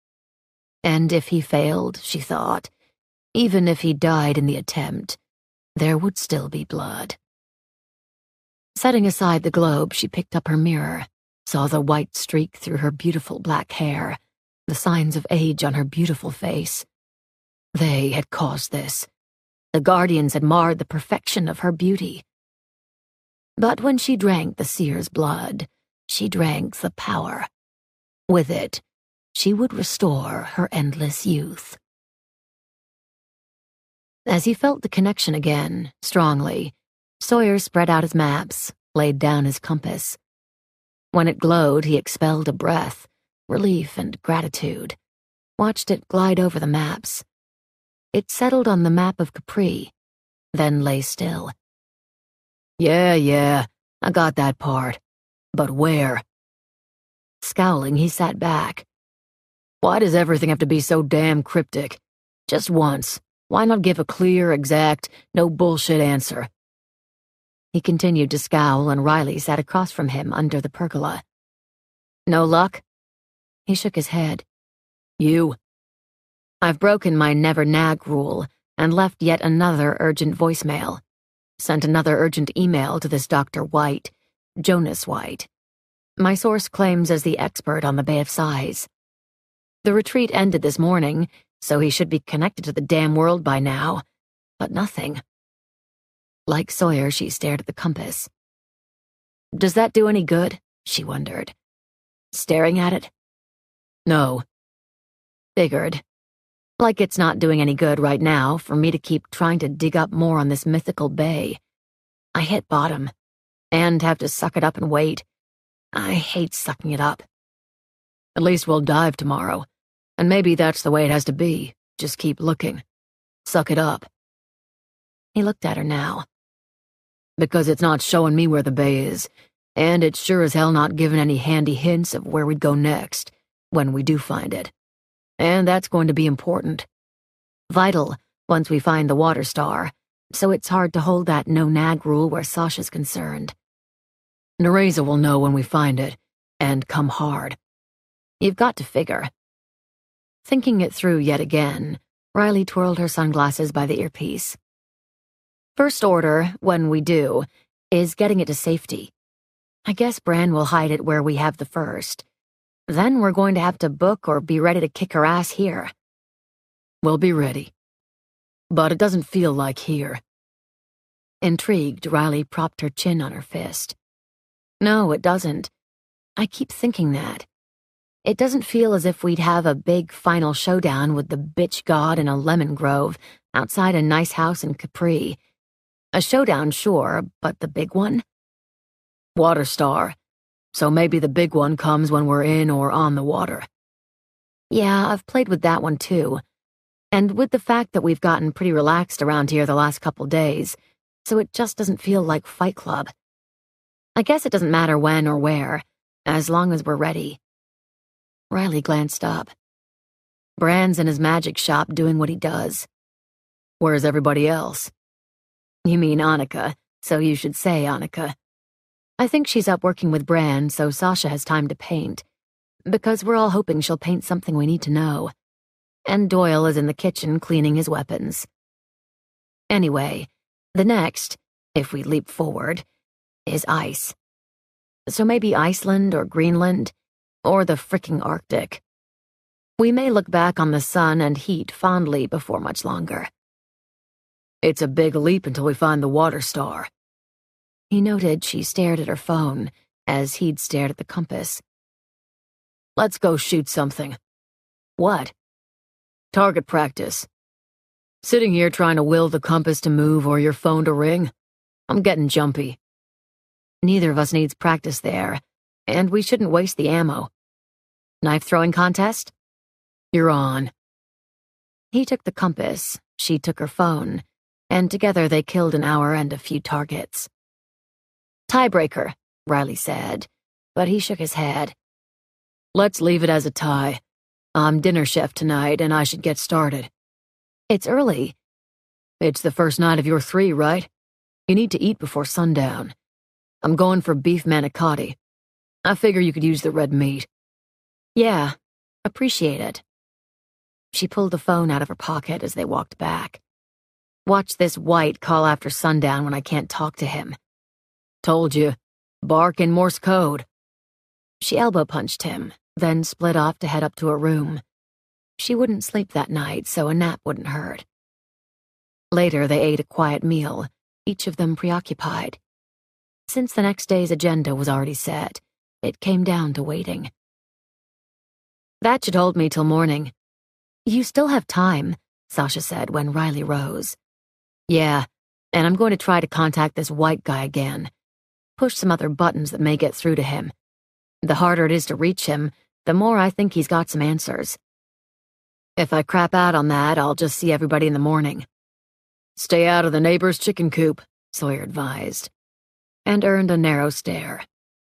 [SPEAKER 1] And if he failed, she thought, even if he died in the attempt, there would still be blood. Setting aside the globe, she picked up her mirror, saw the white streak through her beautiful black hair, the signs of age on her beautiful face. They had caused this. The Guardians had marred the perfection of her beauty. But when she drank the seer's blood, she drank the power. With it, she would restore her endless youth. As he felt the connection again, strongly, Sawyer spread out his maps, laid down his compass. When it glowed, he expelled a breath, relief and gratitude, watched it glide over the maps. It settled on the map of Capri, then lay still. Yeah, yeah, I got that part. But where? Scowling, he sat back. Why does everything have to be so damn cryptic? Just once. Why not give a clear, exact, no bullshit answer? He continued to scowl, and Riley sat across from him under the pergola. No luck? He shook his head. You. I've broken my never nag rule and left yet another urgent voicemail. Sent another urgent email to this Doctor White, Jonas White. My source claims as the expert on the Bay of Sighs. The retreat ended this morning, so he should be connected to the damn world by now. But nothing. Like Sawyer, she stared at the compass. Does that do any good? She wondered. Staring at it? No. Figured. Like it's not doing any good right now for me to keep trying to dig up more on this mythical bay. I hit bottom, and have to suck it up and wait. I hate sucking it up. At least we'll dive tomorrow, and maybe that's the way it has to be. Just keep looking. Suck it up. He looked at her now. Because it's not showing me where the bay is, and it's sure as hell not giving any handy hints of where we'd go next, when we do find it. And that's going to be important. Vital, once we find the water star, so it's hard to hold that no-nag rule where Sasha's concerned. Nereza will know when we find it, and come hard. You've got to figure. Thinking it through yet again, Riley twirled her sunglasses by the earpiece. First order, when we do, is getting it to safety. I guess Bran will hide it where we have the first. Then we're going to have to book or be ready to kick her ass here. We'll be ready. But it doesn't feel like here. Intrigued, Riley propped her chin on her fist. No, it doesn't. I keep thinking that. It doesn't feel as if we'd have a big final showdown with the bitch god in a lemon grove outside a nice house in Capri. A showdown, sure, but the big one?
[SPEAKER 2] Water Star. So maybe the big one comes when we're in or on the water.
[SPEAKER 1] Yeah, I've played with that one too. And with the fact that we've gotten pretty relaxed around here the last couple days, so it just doesn't feel like Fight Club. I guess it doesn't matter when or where, as long as we're ready. Riley glanced up. Bran's in his magic shop doing what he does.
[SPEAKER 2] Where's everybody else?
[SPEAKER 1] You mean Annika, so you should say Annika. I think she's up working with Bran, so Sasha has time to paint, because we're all hoping she'll paint something we need to know. And Doyle is in the kitchen cleaning his weapons. Anyway, the next, if we leap forward, is ice. So maybe Iceland or Greenland, or the fricking Arctic. We may look back on the sun and heat fondly before much longer.
[SPEAKER 2] It's a big leap until we find the Water Star.
[SPEAKER 1] He noted she stared at her phone, as he'd stared at the compass.
[SPEAKER 2] Let's go shoot something.
[SPEAKER 1] What?
[SPEAKER 2] Target practice. Sitting here trying to will the compass to move or your phone to ring, I'm getting jumpy.
[SPEAKER 1] Neither of us needs practice there, and we shouldn't waste the ammo. Knife throwing contest?
[SPEAKER 2] You're on.
[SPEAKER 1] He took the compass, she took her phone, and together they killed an hour and a few targets. Tiebreaker, Riley said, but he shook his head.
[SPEAKER 2] Let's leave it as a tie. I'm dinner chef tonight, and I should get started.
[SPEAKER 1] It's early.
[SPEAKER 2] It's the first night of your three, right? You need to eat before sundown. I'm going for beef manicotti. I figure you could use the red meat.
[SPEAKER 1] Yeah, appreciate it. She pulled the phone out of her pocket as they walked back. Watch this white call after sundown when I can't talk to him.
[SPEAKER 2] Told you. Bark in Morse code.
[SPEAKER 1] She elbow punched him, then split off to head up to her room. She wouldn't sleep that night, so a nap wouldn't hurt. Later, they ate a quiet meal, each of them preoccupied. Since the next day's agenda was already set, it came down to waiting. That should hold me till morning. You still have time, Sasha said when Riley rose. Yeah, and I'm going to try to contact this white guy again. Push some other buttons that may get through to him. The harder it is to reach him, the more I think he's got some answers. If I crap out on that, I'll just see everybody in the morning.
[SPEAKER 2] Stay out of the neighbor's chicken coop,
[SPEAKER 1] Sawyer advised, and earned a narrow stare.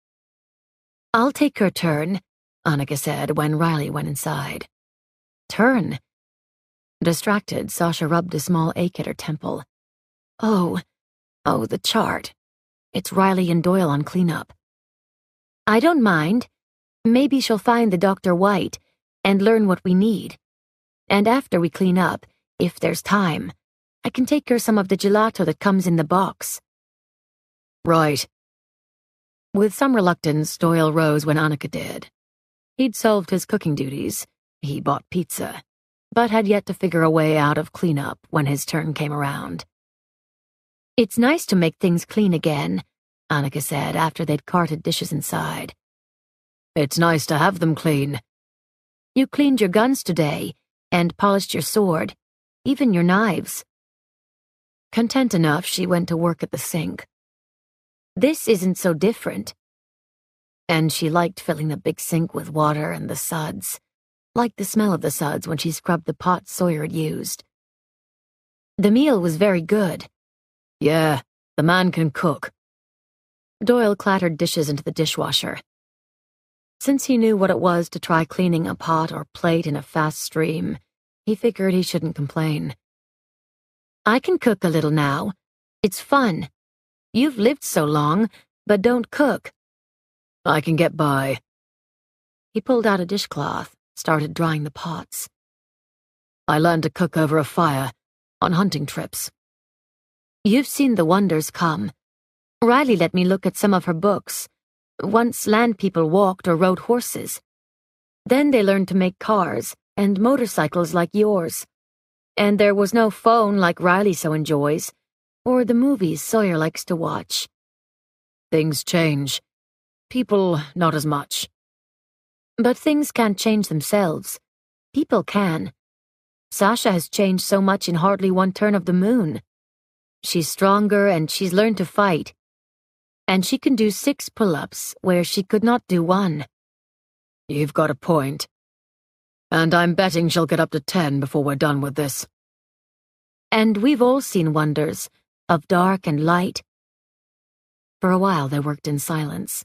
[SPEAKER 1] I'll take your turn, Annika said when Riley went inside. Turn? Distracted, Sasha rubbed a small ache at her temple. Oh, oh, the chart. It's Riley and Doyle on cleanup. I don't mind. Maybe she'll find the Doctor White and learn what we need. And after we clean up, if there's time, I can take her some of the gelato that comes in the box.
[SPEAKER 2] Right.
[SPEAKER 1] With some reluctance, Doyle rose when Annika did. He'd solved his cooking duties. He bought pizza, but had yet to figure a way out of cleanup when his turn came around. It's nice to make things clean again, Annika said after they'd carted dishes inside.
[SPEAKER 2] It's nice to have them clean.
[SPEAKER 1] You cleaned your guns today, and polished your sword, even your knives. Content enough, she went to work at the sink. This isn't so different. And she liked filling the big sink with water and the suds, liked the smell of the suds when she scrubbed the pot Sawyer had used. The meal was very good.
[SPEAKER 2] Yeah, the man can cook.
[SPEAKER 1] Doyle clattered dishes into the dishwasher. Since he knew what it was to try cleaning a pot or plate in a fast stream, he figured he shouldn't complain. I can cook a little now. It's fun. You've lived so long, but don't cook.
[SPEAKER 2] I can get by.
[SPEAKER 1] He pulled out a dishcloth, started drying the pots.
[SPEAKER 2] I learned to cook over a fire, on hunting trips.
[SPEAKER 1] You've seen the wonders come. Riley let me look at some of her books. Once land people walked or rode horses. Then they learned to make cars and motorcycles like yours. And there was no phone like Riley so enjoys, or the movies Sawyer likes to watch.
[SPEAKER 2] Things change. People, not as much.
[SPEAKER 1] But things can't change themselves. People can. Sasha has changed so much in hardly one turn of the moon. She's stronger and she's learned to fight. And she can do six pull-ups where she could not do one.
[SPEAKER 2] You've got a point. And I'm betting she'll get up to ten before we're done with this.
[SPEAKER 1] And we've all seen wonders, of dark and light. For a while they worked in silence.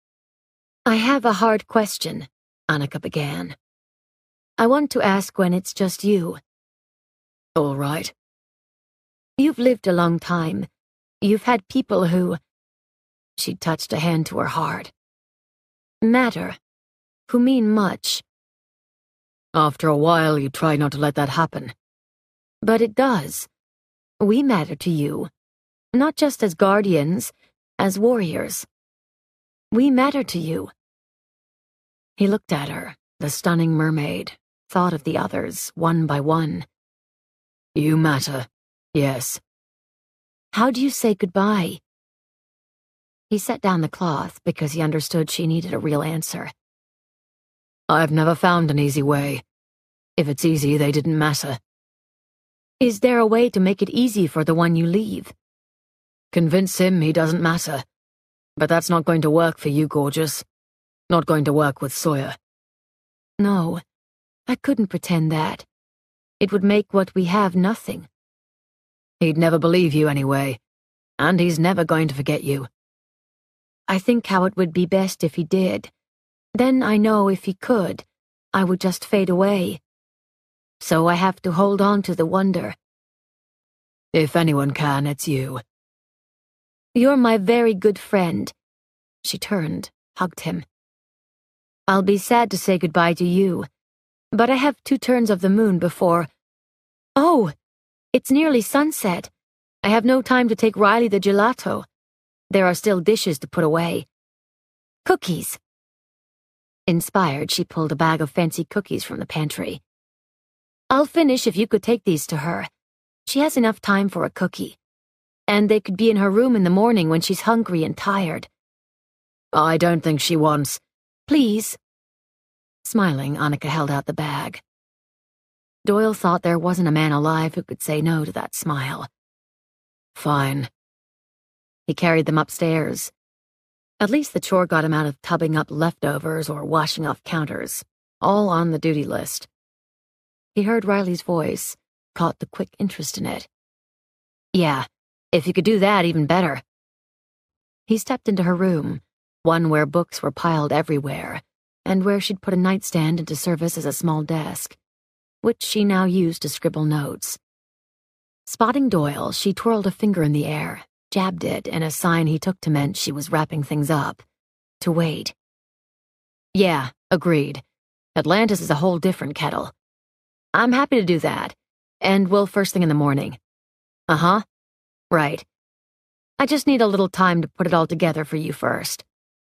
[SPEAKER 1] I have a hard question, Annika began. I want to ask when it's just you.
[SPEAKER 2] All right.
[SPEAKER 1] You've lived a long time. You've had people who... She touched a hand to her heart. Matter. Who mean much.
[SPEAKER 2] After a while, you try not to let that happen.
[SPEAKER 1] But it does. We matter to you. Not just as guardians, as warriors. We matter to you. He looked at her, the stunning mermaid, thought of the others, one by one.
[SPEAKER 2] You matter, yes.
[SPEAKER 1] How do you say goodbye? He set down the cloth because he understood she needed a real answer.
[SPEAKER 2] I've never found an easy way. If it's easy, they didn't matter.
[SPEAKER 1] Is there a way to make it easy for the one you leave?
[SPEAKER 2] Convince him he doesn't matter. But that's not going to work for you, gorgeous. Not going to work with Sawyer.
[SPEAKER 1] No, I couldn't pretend that. It would make what we have nothing.
[SPEAKER 2] He'd never believe you anyway, and he's never going to forget you.
[SPEAKER 1] I think how it would be best if he did. Then I know if he could, I would just fade away. So I have to hold on to the wonder.
[SPEAKER 2] If anyone can, it's you.
[SPEAKER 1] You're my very good friend. She turned, hugged him. I'll be sad to say goodbye to you, but I have two turns of the moon before... Oh, it's nearly sunset. I have no time to take Riley the gelato. There are still dishes to put away. Cookies. Inspired, she pulled a bag of fancy cookies from the pantry. I'll finish if you could take these to her. She has enough time for a cookie. And they could be in her room in the morning when she's hungry and tired.
[SPEAKER 2] I don't think she wants...
[SPEAKER 1] Please.
[SPEAKER 2] Smiling, Annika held out the bag.
[SPEAKER 1] Doyle thought there wasn't a man alive who could say no to that smile.
[SPEAKER 2] Fine.
[SPEAKER 1] He carried them upstairs. At least the chore got him out of tubbing up leftovers or washing off counters, all on the duty list. He heard Riley's voice, caught the quick interest in it. Yeah, if you could do that, even better. He stepped into her room, one where books were piled everywhere, and where she'd put a nightstand into service as a small desk, which she now used to scribble notes. Spotting Doyle, she twirled a finger in the air, jabbed it in a sign he took to meant she was wrapping things up. To wait. Yeah, agreed. Atlantis is a whole different kettle. I'm happy to do that, and we'll first thing in the morning. Uh-huh. Right. I just need a little time to put it all together for you first.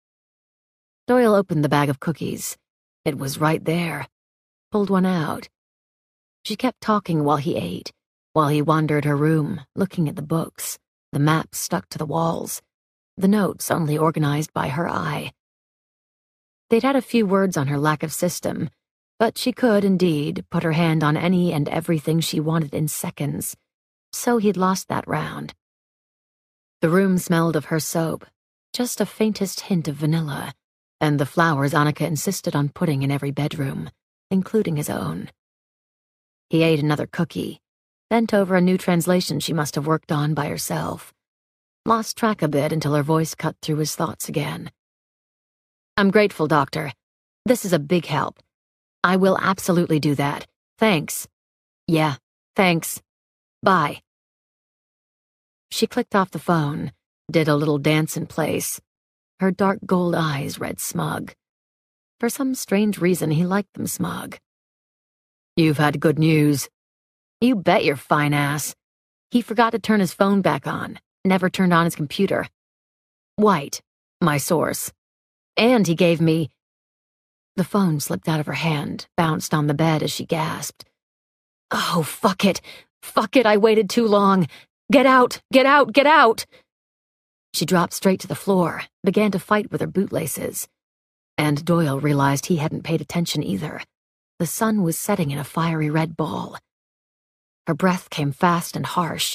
[SPEAKER 1] Doyle opened the bag of cookies. It was right there. Pulled one out. She kept talking while he ate, while he wandered her room, looking at the books, the maps stuck to the walls, the notes only organized by her eye. They'd had a few words on her lack of system, but she could, indeed, put her hand on any and everything she wanted in seconds, so he'd lost that round. The room smelled of her soap, just a faintest hint of vanilla, and the flowers Annika insisted on putting in every bedroom, including his own. He ate another cookie, bent over a new translation she must have worked on by herself. Lost track a bit until her voice cut through his thoughts again. I'm grateful, Doctor. This is a big help. I will absolutely do that. Thanks. Yeah, thanks. Bye. She clicked off the phone, did a little dance in place. Her dark gold eyes read smug. For some strange reason, he liked them smug. You've had good news. You bet your fine ass. He forgot to turn his phone back on, never turned on his computer. White, my source. And he gave me... The phone slipped out of her hand, bounced on the bed as she gasped. Oh, fuck it. Fuck it, I waited too long. Get out, get out, get out! She dropped straight to the floor, began to fight with her bootlaces. And Doyle realized he hadn't paid attention either. The sun was setting in a fiery red ball. Her breath came fast and harsh,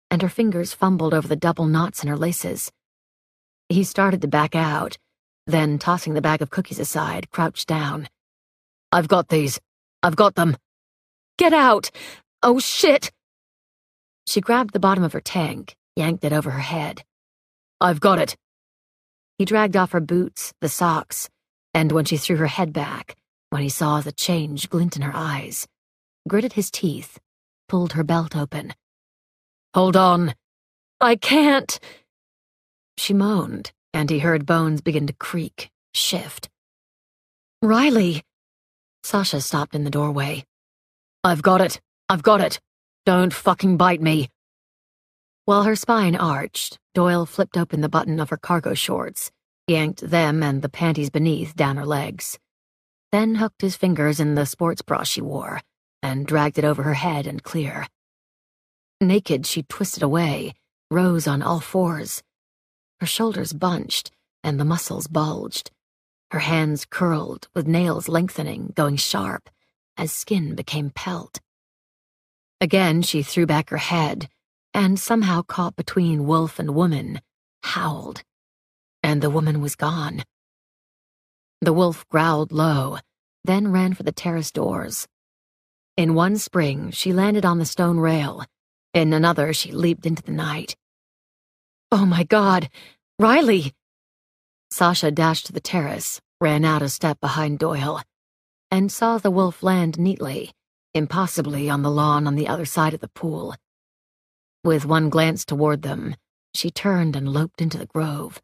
[SPEAKER 1] and her fingers fumbled over the double knots in her laces. He started to back out, then, tossing the bag of cookies aside, crouched down.
[SPEAKER 2] I've got these. I've got them.
[SPEAKER 1] Get out! Oh, shit! She grabbed the bottom of her tank, yanked it over her head.
[SPEAKER 2] I've got it.
[SPEAKER 1] He dragged off her boots, the socks, and when she threw her head back, when he saw the change glint in her eyes, gritted his teeth, pulled her belt open.
[SPEAKER 2] Hold on.
[SPEAKER 1] I can't. She moaned, and he heard bones begin to creak, shift. Riley! Sasha stopped in the doorway.
[SPEAKER 2] I've got it. I've got it. Don't fucking bite me.
[SPEAKER 1] While her spine arched, Doyle flipped open the button of her cargo shorts, yanked them and the panties beneath down her legs, then hooked his fingers in the sports bra she wore and dragged it over her head and clear. Naked, she twisted away, rose on all fours. Her shoulders bunched and the muscles bulged. Her hands curled, with nails lengthening, going sharp, as skin became pelt. Again, she threw back her head, and somehow caught between wolf and woman, howled. And the woman was gone. The wolf growled low, then ran for the terrace doors. In one spring, she landed on the stone rail. In another, she leaped into the night. Oh my God! Riley! Sasha dashed to the terrace, ran out a step behind Doyle, and saw the wolf land neatly, impossibly on the lawn on the other side of the pool. With one glance toward them, she turned and loped into the grove.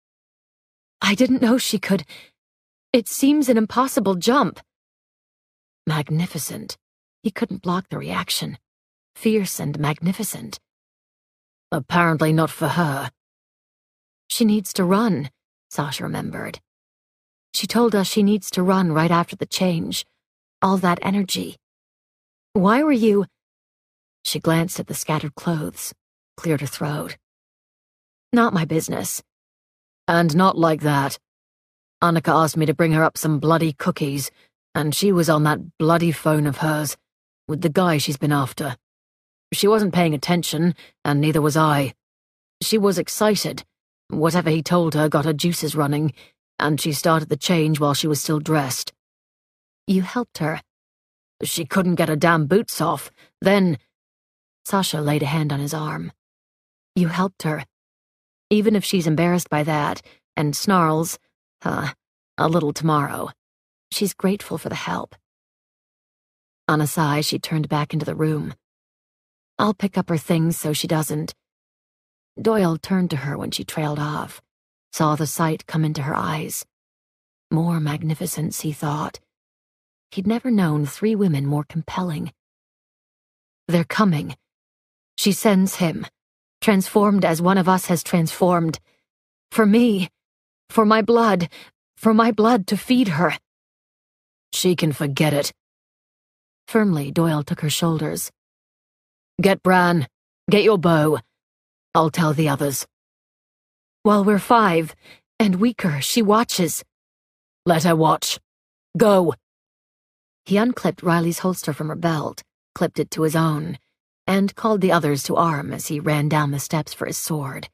[SPEAKER 1] I didn't know she could. It seems an impossible jump. Magnificent. He couldn't block the reaction. Fierce and magnificent.
[SPEAKER 2] Apparently not for her.
[SPEAKER 1] She needs to run, Sasha remembered. She told us she needs to run right after the change. All that energy. Why were you... She glanced at the scattered clothes, cleared her throat. Not my business.
[SPEAKER 2] And not like that. Annika asked me to bring her up some bloody cookies, and she was on that bloody phone of hers, with the guy she's been after. She wasn't paying attention, and neither was I. She was excited. Whatever he told her got her juices running, and she started the change while she was still dressed.
[SPEAKER 1] You helped her.
[SPEAKER 2] She couldn't get her damn boots off. Then...
[SPEAKER 1] Sasha laid a hand on his arm. You helped her. Even if she's embarrassed by that, and snarls, uh, a little tomorrow, she's grateful for the help. On a sigh, she turned back into the room. I'll pick up her things so she doesn't. Doyle turned to her when she trailed off, saw the sight come into her eyes. More magnificence, he thought. He'd never known three women more compelling. They're coming. She sends him, transformed as one of us has transformed. For me, for my blood, for my blood to feed her.
[SPEAKER 2] She can forget it.
[SPEAKER 1] Firmly, Doyle took her shoulders.
[SPEAKER 2] Get Bran. Get your bow. I'll tell the others.
[SPEAKER 1] While we're five, and weaker, she watches.
[SPEAKER 2] Let her watch. Go.
[SPEAKER 1] He unclipped Riley's holster from her belt, clipped it to his own, and called the others to arm as he ran down the steps for his sword.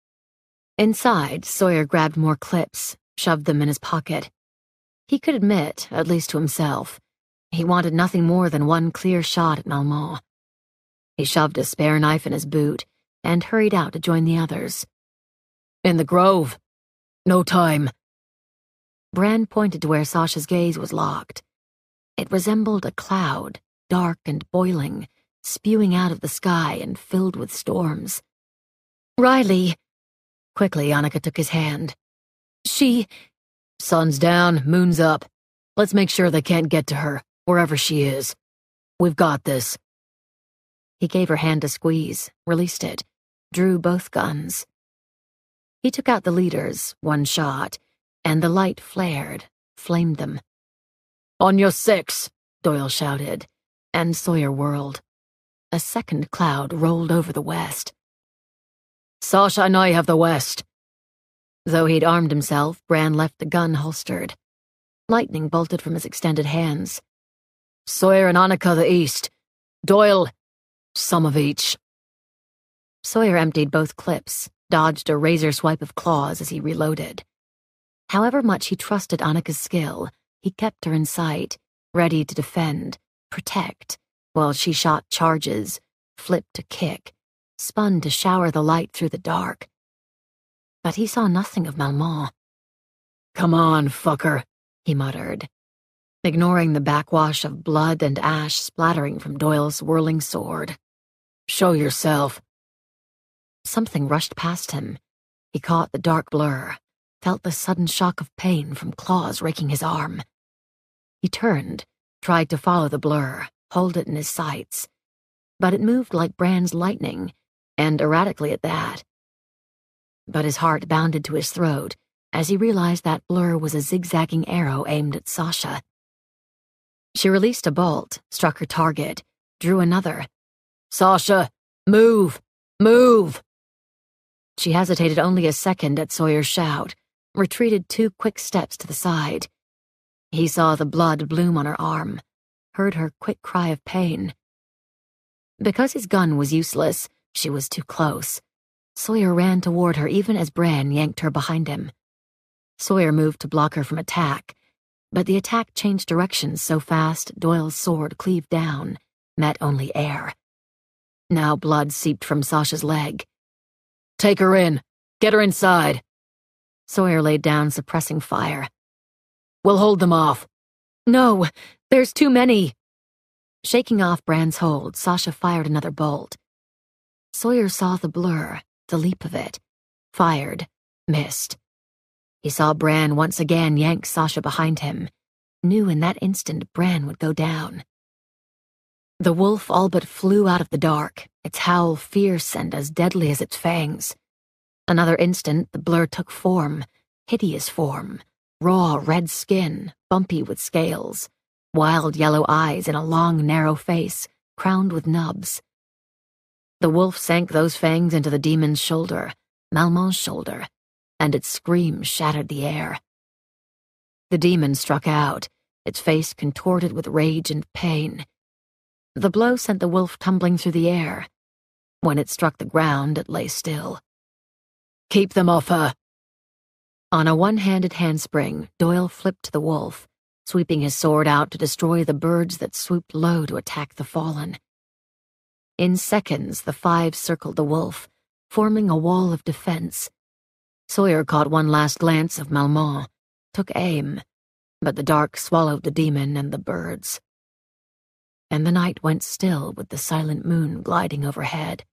[SPEAKER 1] Inside, Sawyer grabbed more clips, shoved them in his pocket. He could admit, at least to himself, he wanted nothing more than one clear shot at Malmont. He shoved a spare knife in his boot and hurried out to join the others.
[SPEAKER 2] In the grove. No time.
[SPEAKER 1] Bran pointed to where Sasha's gaze was locked. It resembled a cloud, dark and boiling, spewing out of the sky and filled with storms. Riley! Quickly, Annika took his hand. She...
[SPEAKER 2] Sun's down, moon's up. Let's make sure they can't get to her, wherever she is. We've got this.
[SPEAKER 1] He gave her hand a squeeze, released it, drew both guns. He took out the leaders, one shot, and the light flared, flamed them.
[SPEAKER 2] On your six,
[SPEAKER 1] Doyle shouted, and Sawyer whirled. A second cloud rolled over the west.
[SPEAKER 2] Sasha and I have the west.
[SPEAKER 1] Though he'd armed himself, Bran left the gun holstered. Lightning bolted from his extended hands.
[SPEAKER 2] Sawyer and Annika the east. Doyle, some of each.
[SPEAKER 1] Sawyer emptied both clips, dodged a razor swipe of claws as he reloaded. However much he trusted Annika's skill, he kept her in sight, ready to defend, protect, while she shot charges, flipped to kick, spun to shower the light through the dark. But he saw nothing of Malmont.
[SPEAKER 2] "Come on, fucker,"
[SPEAKER 1] he muttered, ignoring the backwash of blood and ash splattering from Doyle's whirling sword.
[SPEAKER 2] "Show yourself."
[SPEAKER 1] Something rushed past him. He caught the dark blur, felt the sudden shock of pain from claws raking his arm. He turned, tried to follow the blur, hold it in his sights, but it moved like Bran's lightning, and erratically at that. But his heart bounded to his throat as he realized that blur was a zigzagging arrow aimed at Sasha. She released a bolt, struck her target, drew another.
[SPEAKER 2] "Sasha, move! Move!"
[SPEAKER 1] She hesitated only a second at Sawyer's shout, retreated two quick steps to the side. He saw the blood bloom on her arm, heard her quick cry of pain. Because his gun was useless, she was too close. Sawyer ran toward her even as Bran yanked her behind him. Sawyer moved to block her from attack, but the attack changed directions so fast Doyle's sword cleaved down, met only air. Now blood seeped from Sasha's leg.
[SPEAKER 2] "Take her in. Get her inside."
[SPEAKER 1] Sawyer laid down, suppressing fire.
[SPEAKER 2] "We'll hold them off."
[SPEAKER 1] "No, there's too many." Shaking off Bran's hold, Sasha fired another bolt. Sawyer saw the blur, the leap of it. Fired, missed. He saw Bran once again yank Sasha behind him. Knew in that instant Bran would go down. The wolf all but flew out of the dark, its howl fierce and as deadly as its fangs. Another instant, the blur took form, hideous form, raw red skin, bumpy with scales, wild yellow eyes in a long, narrow face, crowned with nubs. The wolf sank those fangs into the demon's shoulder, Malmont's shoulder, and its scream shattered the air. The demon struck out, its face contorted with rage and pain. The blow sent the wolf tumbling through the air. When it struck the ground, it lay still.
[SPEAKER 2] "Keep them off her."
[SPEAKER 1] On a one-handed handspring, Doyle flipped to the wolf, sweeping his sword out to destroy the birds that swooped low to attack the fallen. In seconds, the five circled the wolf, forming a wall of defense. Sawyer caught one last glance of Malmont, took aim, but the dark swallowed the demon and the birds. And the night went still with the silent moon gliding overhead.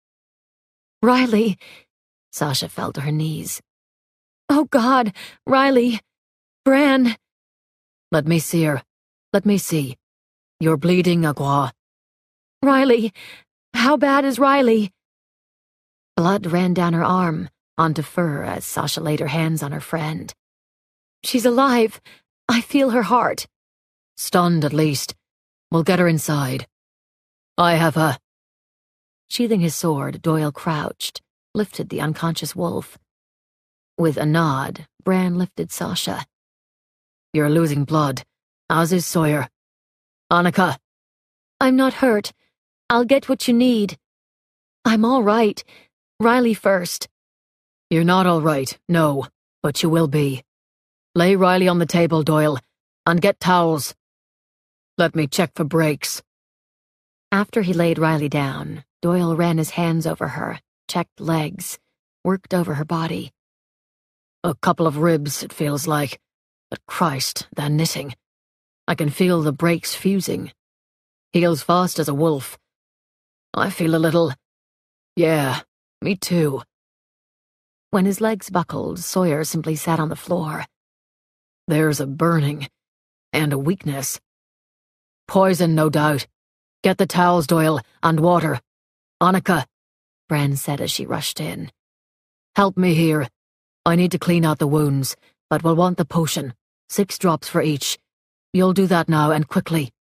[SPEAKER 1] "Riley!" Sasha fell to her knees. "Oh God, Riley! Bran!"
[SPEAKER 2] "Let me see her. Let me see. You're bleeding, Agua."
[SPEAKER 1] "Riley! How bad is Riley?" Blood ran down her arm, onto fur as Sasha laid her hands on her friend. "She's alive. I feel her heart."
[SPEAKER 2] "Stunned, at least. We'll get her inside. I have her."
[SPEAKER 1] Sheathing his sword, Doyle crouched, lifted the unconscious wolf. With a nod, Bran lifted Sasha.
[SPEAKER 2] "You're losing blood, as is Sawyer. Annika."
[SPEAKER 1] "I'm not hurt. I'll get what you need. I'm all right. Riley first."
[SPEAKER 2] "You're not all right, no, but you will be. Lay Riley on the table, Doyle, and get towels. Let me check for breaks."
[SPEAKER 1] After he laid Riley down, Doyle ran his hands over her, checked legs, worked over her body.
[SPEAKER 2] "A couple of ribs, it feels like. But Christ, they're knitting. I can feel the breaks fusing. Heals fast as a wolf. I feel a little... Yeah, me too."
[SPEAKER 1] When his legs buckled, Sawyer simply sat on the floor.
[SPEAKER 2] "There's a burning, and a weakness. Poison, no doubt. Get the towels, Doyle, and water. Annika,"
[SPEAKER 1] Bran said as she rushed in.
[SPEAKER 2] "Help me here. I need to clean out the wounds, but we'll want the potion. Six drops for each. You'll do that now, and quickly."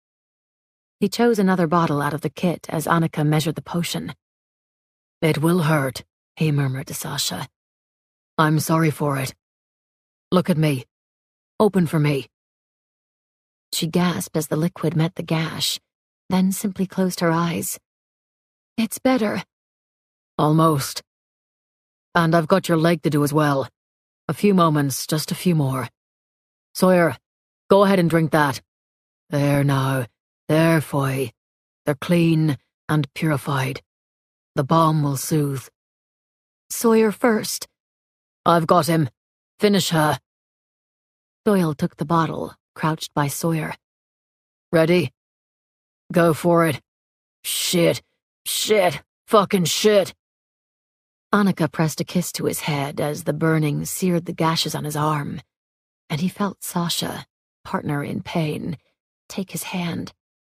[SPEAKER 1] He chose another bottle out of the kit as Annika measured the potion.
[SPEAKER 2] "It will hurt," he murmured to Sasha. "I'm sorry for it. Look at me. Open for me."
[SPEAKER 1] She gasped as the liquid met the gash, then simply closed her eyes. "It's better."
[SPEAKER 2] Almost. And I've got your leg to do as well. A few moments, just a few more. Sawyer, go ahead and drink that. There now. There, Foy. They're clean and purified. The balm will soothe.
[SPEAKER 1] Sawyer first.
[SPEAKER 2] I've got him. Finish her.
[SPEAKER 1] Doyle took the bottle, crouched by Sawyer.
[SPEAKER 2] Ready? Go for it. Shit. Shit. Fucking shit.
[SPEAKER 1] Annika pressed a kiss to his head as the burning seared the gashes on his arm, and he felt Sasha, partner in pain, take his hand.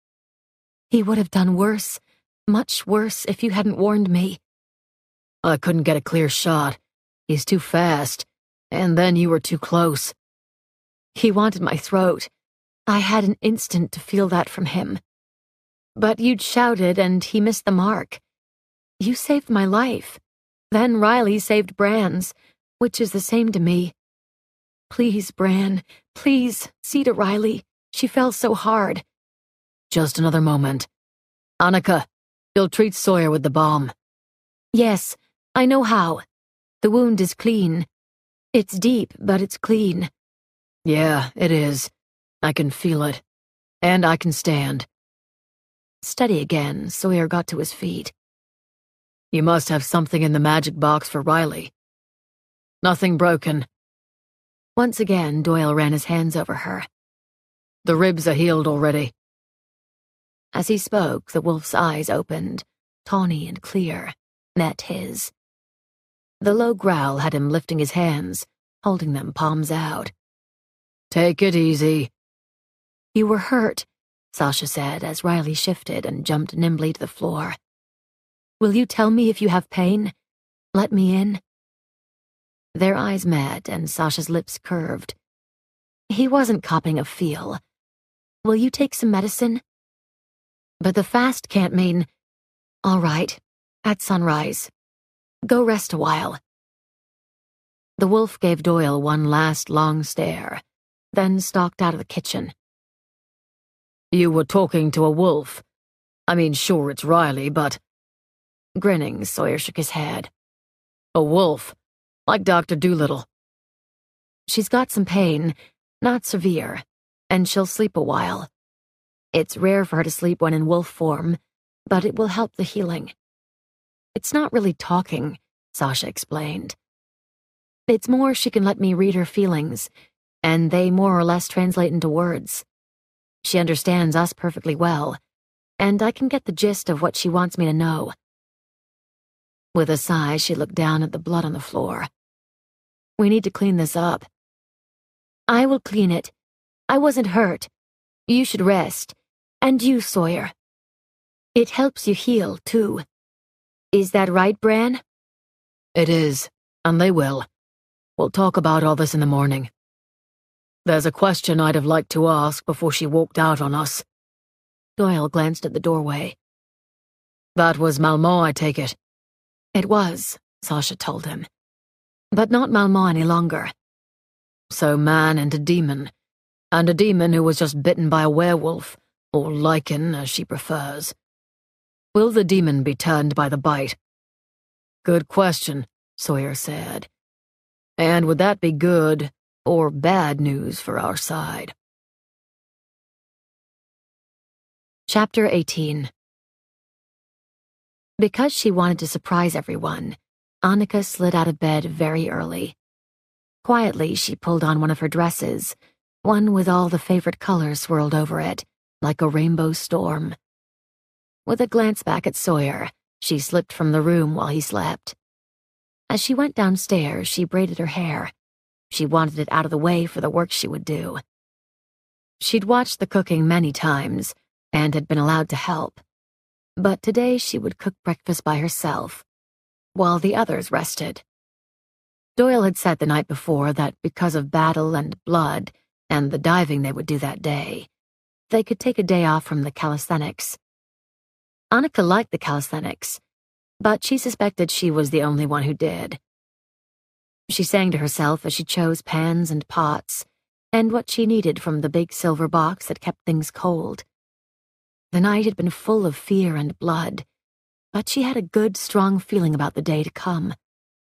[SPEAKER 1] He would have done worse, much worse, if you hadn't warned me.
[SPEAKER 2] I couldn't get a clear shot. He's too fast, and then you were too close.
[SPEAKER 1] He wanted my throat. I had an instant to feel that from him. But you'd shouted and he missed the mark. You saved my life. Then Riley saved Bran's, which is the same to me. Please, Bran, please, see to Riley. She fell so hard.
[SPEAKER 2] Just another moment. Annika, you'll treat Sawyer with the balm.
[SPEAKER 1] Yes, I know how. The wound is clean. It's deep, but it's clean.
[SPEAKER 2] Yeah, it is. I can feel it. And I can stand.
[SPEAKER 1] Steady again, Sawyer got to his feet.
[SPEAKER 2] You must have something in the magic box for Riley. Nothing broken.
[SPEAKER 1] Once again, Doyle ran his hands over her.
[SPEAKER 2] The ribs are healed already.
[SPEAKER 1] As he spoke, the wolf's eyes opened, tawny and clear, met his. The low growl had him lifting his hands, holding them palms out.
[SPEAKER 2] Take it easy.
[SPEAKER 1] You were hurt, Sasha said as Riley shifted and jumped nimbly to the floor. Will you tell me if you have pain? Let me in. Their eyes met and Sasha's lips curved. He wasn't copping a feel. Will you take some medicine? But the fast can't mean... All right, at sunrise. Go rest a while. The wolf gave Doyle one last long stare, then stalked out of the kitchen.
[SPEAKER 2] You were talking to a wolf. I mean, sure, it's Riley, but...
[SPEAKER 1] Grinning, Sawyer shook his head.
[SPEAKER 2] A wolf, like Doctor Dolittle.
[SPEAKER 1] She's got some pain, not severe, and she'll sleep a while. It's rare for her to sleep when in wolf form, but it will help the healing. It's not really talking, Sasha explained. It's more she can let me read her feelings, and they more or less translate into words. She understands us perfectly well, and I can get the gist of what she wants me to know. With a sigh, she looked down at the blood on the floor. We need to clean this up. I will clean it. I wasn't hurt. You should rest. And you, Sawyer. It helps you heal, too. Is that right, Bran?
[SPEAKER 2] It is, and they will. We'll talk about all this in the morning. There's a question I'd have liked to ask before she walked out on us.
[SPEAKER 1] Doyle glanced at the doorway.
[SPEAKER 2] That was Malmont, I take it.
[SPEAKER 1] It was, Sasha told him. But not Malmont any longer.
[SPEAKER 2] So man and a demon. And a demon who was just bitten by a werewolf, or lichen, as she prefers. Will the demon be turned by the bite? Good question, Sawyer said. And would that be good or bad news for our side?
[SPEAKER 1] Chapter eighteen. Because she wanted to surprise everyone, Annika slid out of bed very early. Quietly, she pulled on one of her dresses, one with all the favorite colors swirled over it, like a rainbow storm. With a glance back at Sawyer, she slipped from the room while he slept. As she went downstairs, she braided her hair. She wanted it out of the way for the work she would do. She'd watched the cooking many times, and had been allowed to help. But today she would cook breakfast by herself, while the others rested. Doyle had said the night before that because of battle and blood and the diving they would do that day, they could take a day off from the calisthenics. Annika liked the calisthenics, but she suspected she was the only one who did. She sang to herself as she chose pans and pots, and what she needed from the big silver box that kept things cold. The night had been full of fear and blood, but she had a good, strong feeling about the day to come.